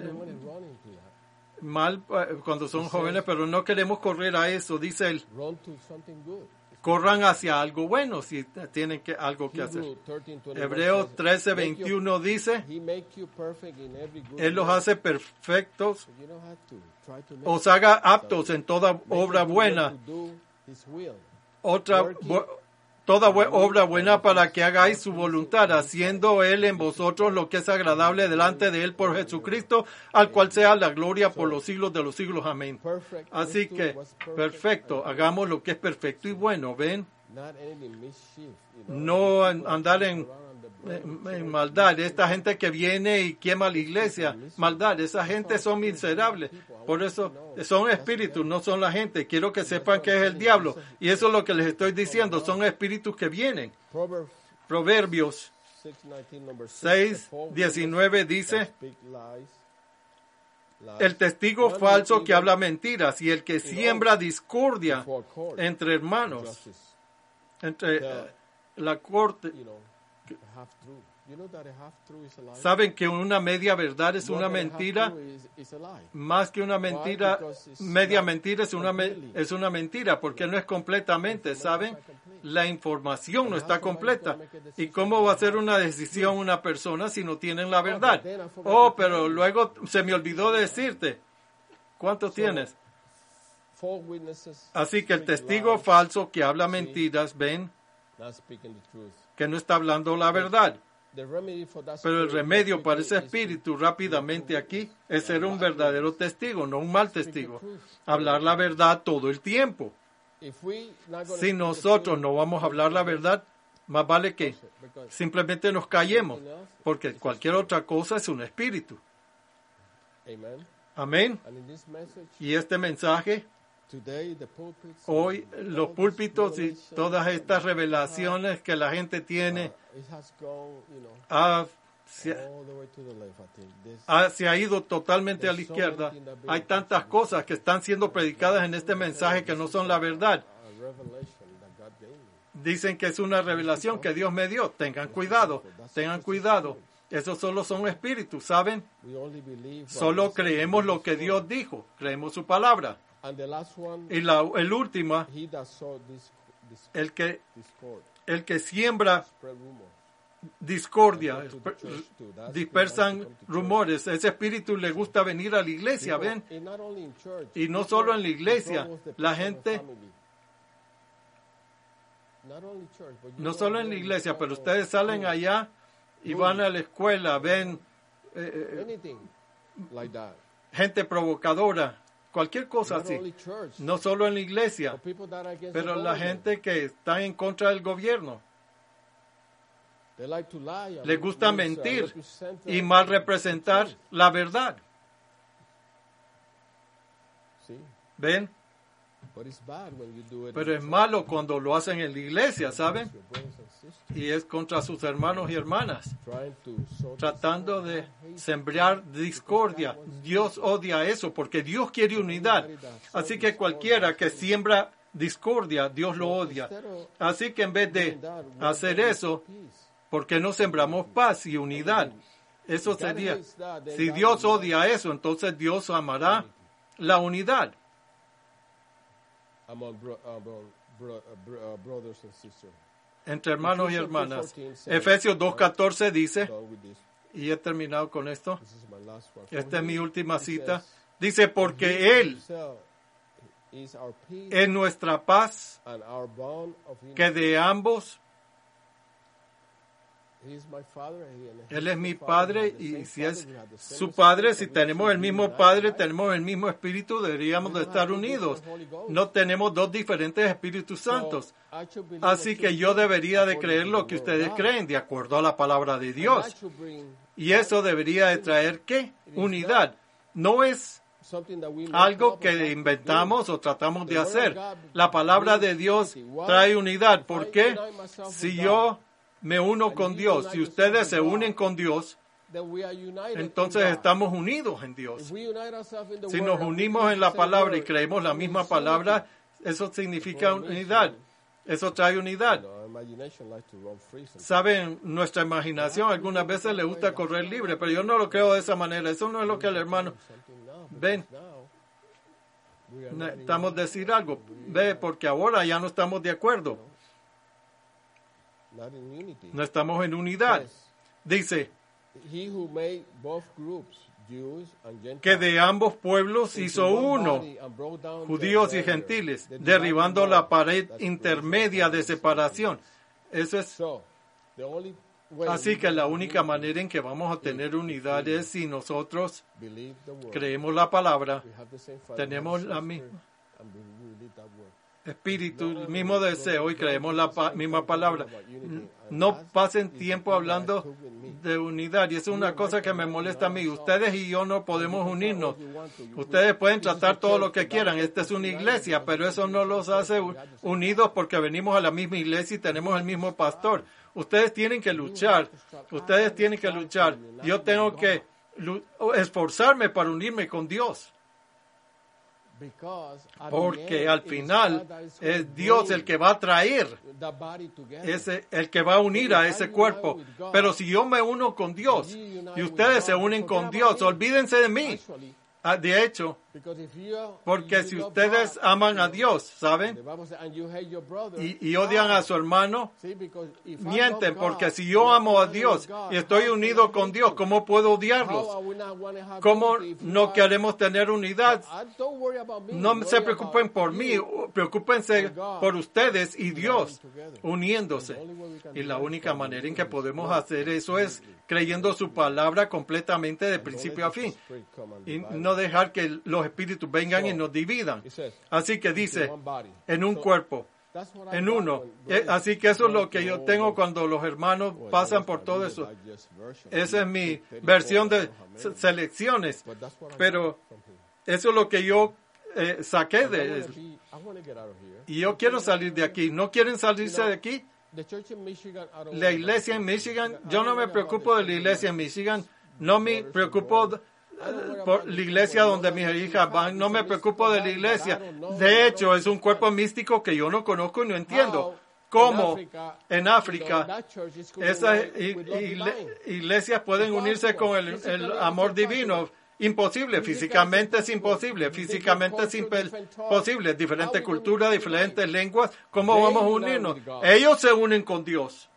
mal cuando son jóvenes, pero no queremos correr a eso, dice él. Corran hacia algo bueno si tienen algo que hacer. Hebreos 13:21 dice, Él los hace perfectos, os haga aptos en toda obra buena. Toda obra buena para que hagáis su voluntad, haciendo Él en vosotros lo que es agradable delante de Él por Jesucristo, al cual sea la gloria por los siglos de los siglos. Amén. Así que, perfecto, hagamos lo que es perfecto y bueno, ¿ven? No andar en maldad. Esta gente que viene y quema la iglesia, maldad, esa gente son miserables. Por eso son espíritus, no son la gente. Quiero que sepan que es el diablo. Y eso es lo que les estoy diciendo, son espíritus que vienen. Proverbios 6:19 dice, el testigo falso que habla mentiras y el que siembra discordia entre hermanos, entre la corte. Saben que una media verdad es una mentira, más que una mentira, media mentira es una mentira, porque no es completamente, ¿saben? La información no está completa. ¿Y cómo va a ser una decisión una persona si no tienen la verdad? Oh, pero luego se me olvidó decirte, ¿cuántos tienes? Así que el testigo falso que habla mentiras, ven, que no está hablando la verdad. Pero el remedio para ese espíritu rápidamente aquí es ser un verdadero testigo, no un mal testigo. Hablar la verdad todo el tiempo. Si nosotros no vamos a hablar la verdad, más vale que simplemente nos callemos, porque cualquier otra cosa es un espíritu. Amén. Y este mensaje, hoy los púlpitos y todas estas revelaciones que la gente tiene se ha ido totalmente a la izquierda. Hay tantas cosas que están siendo predicadas en este mensaje que no son la verdad. Dicen que es una revelación que Dios me dio. Tengan cuidado, tengan cuidado. Esos solo son espíritus, ¿saben? Solo creemos lo que Dios dijo, creemos su palabra. Y el último, el que siembra discordia, dispersan rumores. Ese espíritu le gusta venir a la iglesia, ¿ven? Y no solo en la iglesia, la gente, no solo en la iglesia, pero ustedes salen allá y van a la escuela, ven gente provocadora. Cualquier cosa así, no solo en la iglesia, pero la gente que está en contra del gobierno. Les gusta mentir y mal representar la verdad. ¿Ven? Pero es malo cuando lo hacen en la iglesia, ¿saben? Y es contra sus hermanos y hermanas, tratando de sembrar discordia. Dios odia eso porque Dios quiere unidad. Así que cualquiera que siembra discordia, Dios lo odia. Así que en vez de hacer eso, ¿por qué no sembramos paz y unidad? Eso sería, si Dios odia eso, entonces Dios amará la unidad. Entre hermanos y hermanas. Efesios 2:14 dice, y he terminado con esto, esta es mi última cita, dice, porque Él es nuestra paz, que de ambos, Él es mi Padre, y si es su Padre, si tenemos el mismo Padre, tenemos el mismo Espíritu, deberíamos de estar unidos. No tenemos dos diferentes Espíritus Santos. Así que yo debería de creer lo que ustedes creen, de acuerdo a la palabra de Dios. Y eso debería de traer, ¿qué? Unidad. No es algo que inventamos o tratamos de hacer. La palabra de Dios trae unidad. ¿Por qué? Si yo me uno con Dios, si ustedes se unen con Dios, entonces estamos unidos en Dios. Si nos unimos en la palabra y creemos la misma palabra, eso significa unidad. Eso trae unidad. Saben, nuestra imaginación algunas veces le gusta correr libre, pero yo no lo creo de esa manera. Eso no es lo que el hermano... Ven, necesitamos decir algo. Ve, porque ahora ya no estamos de acuerdo. No estamos en unidad. Dice que de ambos pueblos hizo uno, judíos y gentiles, derribando la pared intermedia de separación. Eso es. Así que la única manera en que vamos a tener unidad es si nosotros creemos la palabra, tenemos la misma espíritu, el mismo deseo y creemos la misma palabra. No pasen tiempo hablando de unidad, y eso es una cosa que me molesta a mí. Ustedes y yo no podemos unirnos. Ustedes pueden tratar todo lo que quieran. Esta es una iglesia, pero eso no los hace unidos porque venimos a la misma iglesia y tenemos el mismo pastor. Ustedes tienen que luchar. Ustedes tienen que luchar. Yo tengo que esforzarme para unirme con Dios. Porque al final es Dios el que va a traer, el que va a unir a ese cuerpo. Pero si yo me uno con Dios y ustedes se unen con Dios, olvídense de mí. De hecho, porque si ustedes aman a Dios, ¿saben? Y odian a su hermano, mienten, porque si yo amo a Dios y estoy unido con Dios, ¿cómo puedo odiarlos? ¿Cómo no queremos tener unidad? No se preocupen por mí, preocúpense por ustedes y Dios, uniéndose. Y la única manera en que podemos hacer eso es creyendo su palabra completamente de principio a fin. Y no dejar que los espíritus vengan y nos dividan. Así que dice, en un cuerpo, en uno. Así que eso es lo que yo tengo cuando los hermanos pasan por todo eso. Esa es mi versión de selecciones. Pero eso es lo que yo saqué de eso. Y yo quiero salir de aquí. ¿No quieren salirse de aquí? La iglesia en Michigan, yo no me preocupo de la iglesia en Michigan. No me preocupo por la iglesia donde mis hijas van, no me preocupo de la iglesia. De hecho, es un cuerpo místico que yo no conozco y no entiendo. ¿Cómo en África esas iglesias pueden unirse con el amor divino? Imposible, físicamente es imposible, físicamente es imposible. Diferentes culturas, diferentes lenguas, ¿cómo vamos a unirnos? Ellos se unen con Dios.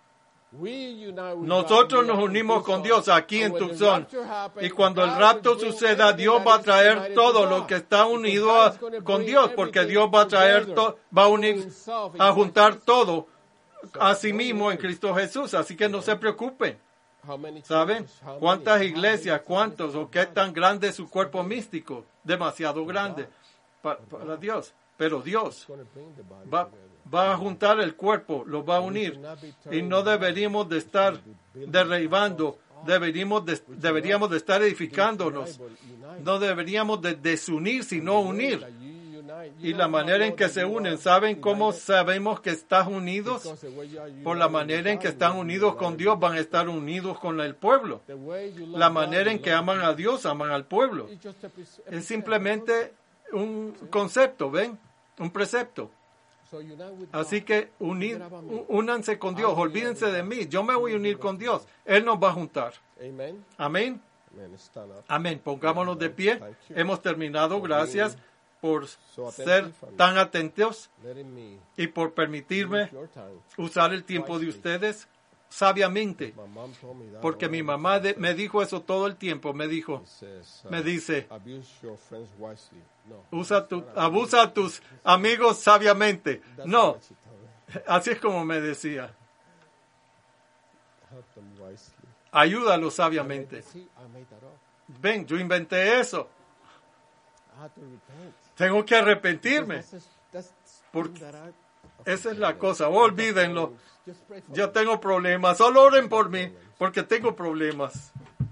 Nosotros nos unimos con Dios aquí en Tucson. Y cuando el rapto suceda, Dios va a traer todo lo que está unido con Dios, porque Dios va a traer va a unir, a juntar todo a sí mismo en Cristo Jesús. Así que no se preocupen. ¿Saben? ¿Cuántas iglesias? ¿Cuántos? ¿O qué tan grande es su cuerpo místico? Demasiado grande para Dios. Pero Dios va a juntar el cuerpo, lo va a unir. Y no deberíamos de estar derribando, deberíamos de estar edificándonos. No deberíamos de desunir, sino unir. Y la manera en que se unen, ¿saben cómo sabemos que están unidos? Por la manera en que están unidos con Dios, van a estar unidos con el pueblo. La manera en que aman a Dios, aman al pueblo. Es simplemente un concepto, ¿ven? Un precepto. Así que únanse con Dios, olvídense de mí, yo me voy a unir con Dios, Él nos va a juntar. Amén. Amén. Pongámonos de pie. Hemos terminado. Gracias por ser tan atentos y por permitirme usar el tiempo de ustedes sabiamente, porque mi mamá me dijo eso todo el tiempo. Me dice, abusa a tus amigos sabiamente. No, así es como me decía. Ayúdalos sabiamente. Ven, yo inventé eso. Tengo que arrepentirme. Porque esa es la cosa. Olvídenlo. Yo tengo problemas. Solo oren por mí, porque tengo problemas.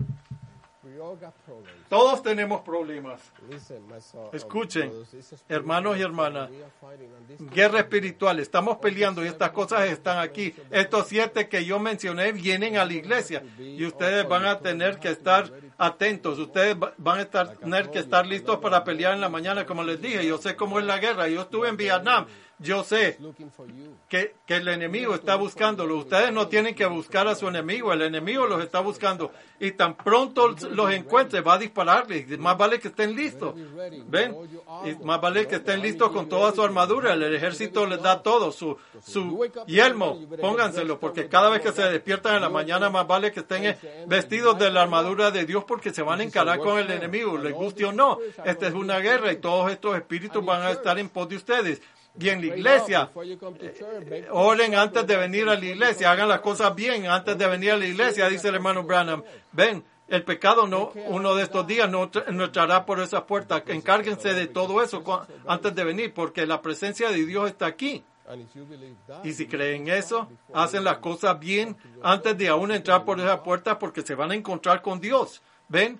Todos tenemos problemas. Escuchen, hermanos y hermanas, guerra espiritual. Estamos peleando y estas cosas están aquí. Estos 7 que yo mencioné vienen a la iglesia y ustedes van a tener que estar atentos. Ustedes van a tener que estar listos para pelear en la mañana, como les dije. Yo sé cómo es la guerra. Yo estuve en Vietnam. Yo sé que el enemigo está buscándolo. Ustedes no tienen que buscar a su enemigo. El enemigo los está buscando. Y tan pronto los encuentre, va a dispararles. Más vale que estén listos. ¿Ven? Y más vale que estén listos con toda su armadura. El ejército les da todo. Su yelmo, pónganselo. Porque cada vez que se despiertan en la mañana, más vale que estén vestidos de la armadura de Dios, porque se van a encarar con el enemigo. Les guste o no. Esta es una guerra y todos estos espíritus van a estar en pos de ustedes. Y en la iglesia, oren antes de venir a la iglesia, hagan las cosas bien antes de venir a la iglesia, dice el hermano Branham. Ven, el pecado no, uno de estos días no entrará por esas puertas. Encárguense de todo eso antes de venir, porque la presencia de Dios está aquí. Y si creen eso, hacen las cosas bien antes de aún entrar por esas puertas, porque se van a encontrar con Dios. Ven,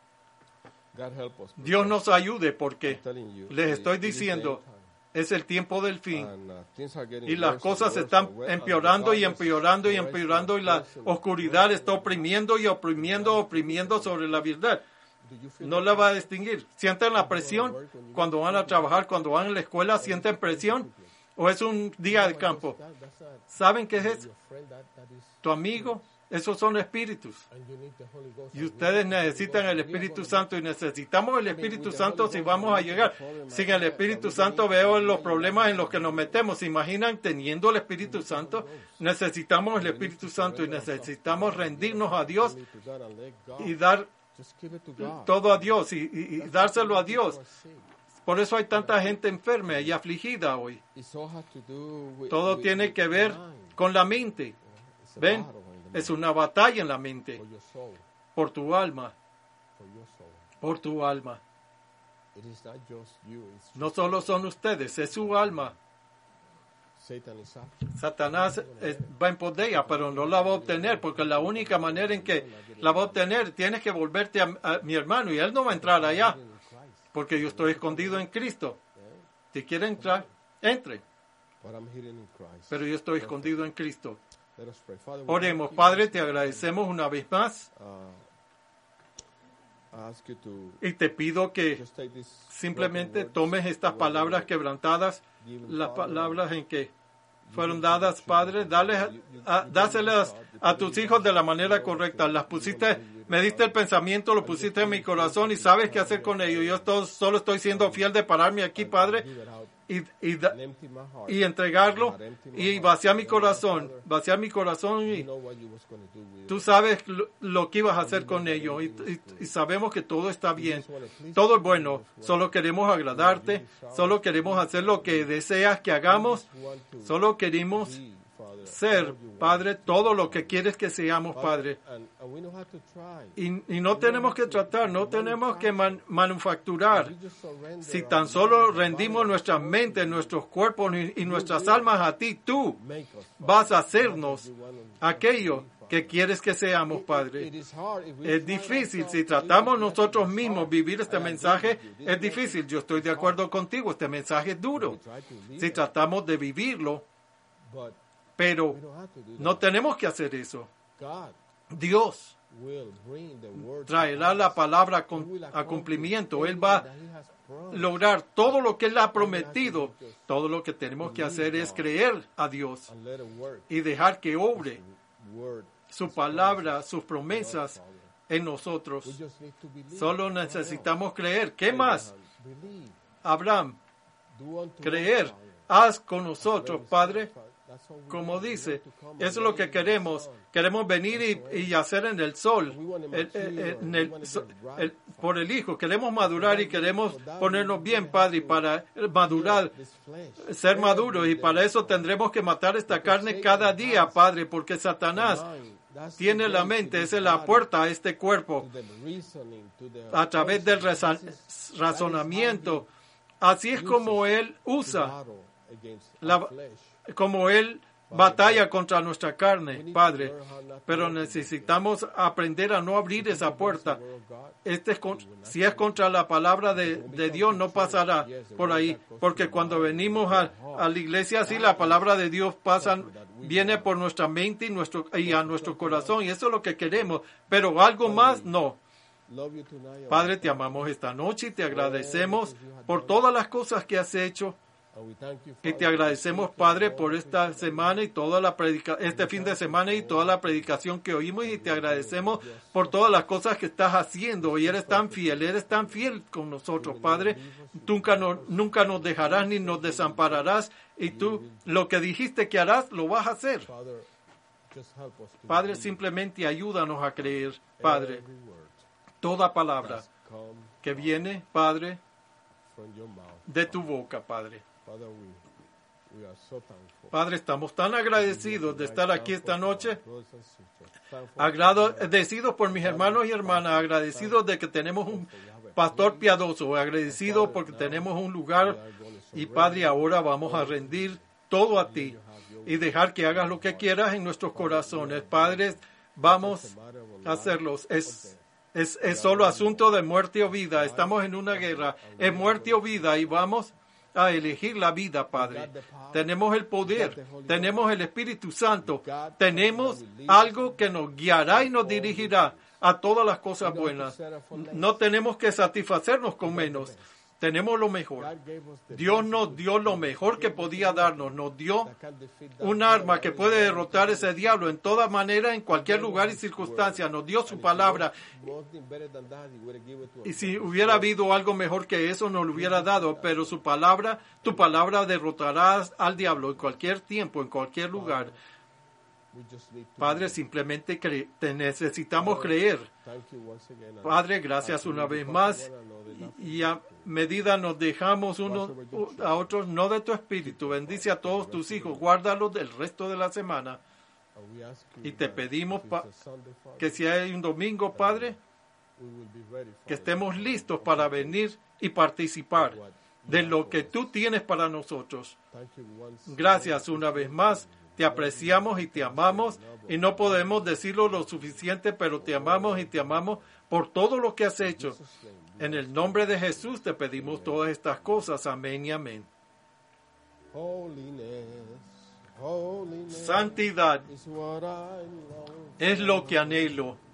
Dios nos ayude, porque les estoy diciendo, es el tiempo del fin y las cosas se están empeorando y empeorando y empeorando, y la oscuridad está oprimiendo y oprimiendo sobre la verdad. No la va a distinguir. ¿Sienten la presión cuando van a trabajar, cuando van a la escuela? ¿Sienten presión? ¿O es un día de campo? ¿Saben qué es eso? Tu amigo. Esos son espíritus. Y ustedes necesitan el Espíritu Santo, y necesitamos el Espíritu Santo si vamos a llegar. Sin el Espíritu Santo veo los problemas en los que nos metemos. ¿Se imaginan teniendo el Espíritu Santo? Necesitamos el Espíritu Santo y necesitamos rendirnos a Dios y dar todo a Dios y dárselo a Dios. Por eso hay tanta gente enferma y afligida hoy. Todo tiene que ver con la mente. ¿Ven? Es una batalla en la mente. Por tu alma. Por tu alma. No solo son ustedes, es su alma. Satanás va en pos de ella, pero no la va a obtener, porque la única manera en que la va a obtener, tienes que volverte a mi hermano, y él no va a entrar allá, porque yo estoy escondido en Cristo. Si quiere entrar, entre. Pero yo estoy escondido en Cristo. Oremos. Padre, te agradecemos una vez más y te pido que simplemente tomes estas palabras quebrantadas, las palabras en que fueron dadas, Padre, dáselas a tus hijos de la manera correcta. Las pusiste, me diste el pensamiento, lo pusiste en mi corazón y sabes qué hacer con ello. Yo solo estoy siendo fiel de pararme aquí, Padre, y entregarlo y vaciar mi corazón y tú sabes lo que ibas a hacer con ello y sabemos que todo está bien, todo es bueno, solo queremos agradarte, solo queremos hacer lo que deseas que hagamos, solo queremos ser, Padre, todo lo que quieres que seamos, Padre. Y no tenemos que tratar, no tenemos que manufacturar. Si tan solo rendimos nuestras mentes, nuestros cuerpos y nuestras almas a ti, tú vas a hacernos aquello que quieres que seamos, Padre. Es difícil. Si tratamos nosotros mismos vivir este mensaje, es difícil. Yo estoy de acuerdo contigo. Este mensaje es duro. Si tratamos de vivirlo, pero no tenemos que hacer eso. Dios traerá la palabra a cumplimiento. Él va lograr todo lo que Él ha prometido, todo lo que tenemos que hacer es creer a Dios y dejar que obre su palabra, sus promesas en nosotros. Solo necesitamos creer. ¿Qué más? Abraham, creer. Haz con nosotros, Padre, como dice. Eso es lo que queremos. Queremos venir y hacer en el sol, por el Hijo. Queremos madurar y queremos ponernos bien, Padre, y para madurar, ser maduros. Y para eso tendremos que matar esta carne cada día, Padre, porque Satanás tiene la mente, esa es la puerta a este cuerpo, a través del razonamiento. Así es como Él usa, como Él batalla contra nuestra carne, Padre. Pero necesitamos aprender a no abrir esa puerta. Si es contra la palabra de Dios, no pasará por ahí. Porque cuando venimos a la iglesia, así la palabra de Dios viene por nuestra mente y a nuestro corazón. Y eso es lo que queremos. Pero algo más, no. Padre, te amamos esta noche y te agradecemos por todas las cosas que has hecho. Y te agradecemos, Padre, por esta semana y toda este fin de semana y toda la predicación que oímos, y te agradecemos por todas las cosas que estás haciendo. Y eres tan fiel con nosotros, Padre. Nunca nos dejarás ni nos desampararás, y tú lo que dijiste que harás, lo vas a hacer. Padre, simplemente ayúdanos a creer, Padre, toda palabra que viene, Padre, de tu boca, Padre. Padre, estamos tan agradecidos de estar aquí esta noche, agradecidos por mis hermanos y hermanas, agradecidos de que tenemos un pastor piadoso, agradecidos porque tenemos un lugar, y Padre, ahora vamos a rendir todo a ti y dejar que hagas lo que quieras en nuestros corazones. Padre, vamos a hacerlos. Es solo asunto de muerte o vida. Estamos en una guerra, es muerte o vida, y vamos a elegir la vida, Padre. Tenemos el poder, tenemos el Espíritu Santo, tenemos algo que nos guiará y nos dirigirá a todas las cosas buenas. No tenemos que satisfacernos con menos. Tenemos lo mejor. Dios nos dio lo mejor que podía darnos. Nos dio un arma que puede derrotar ese diablo en toda manera, en cualquier lugar y circunstancia. Nos dio su palabra. Y si hubiera habido algo mejor que eso, nos lo hubiera dado. Pero tu palabra derrotará al diablo en cualquier tiempo, en cualquier lugar. Padre, simplemente te necesitamos creer. Padre, gracias una vez más, y a medida nos dejamos unos a otros, no de tu espíritu. Bendice a todos tus hijos, guárdalos del resto de la semana. Y te pedimos que si hay un domingo, Padre, que estemos listos para venir y participar de lo que tú tienes para nosotros. Gracias una vez más. Te apreciamos y te amamos, y no podemos decirlo lo suficiente, pero te amamos y te amamos por todo lo que has hecho. En el nombre de Jesús te pedimos todas estas cosas. Amén y amén. Santidad es lo que anhelo.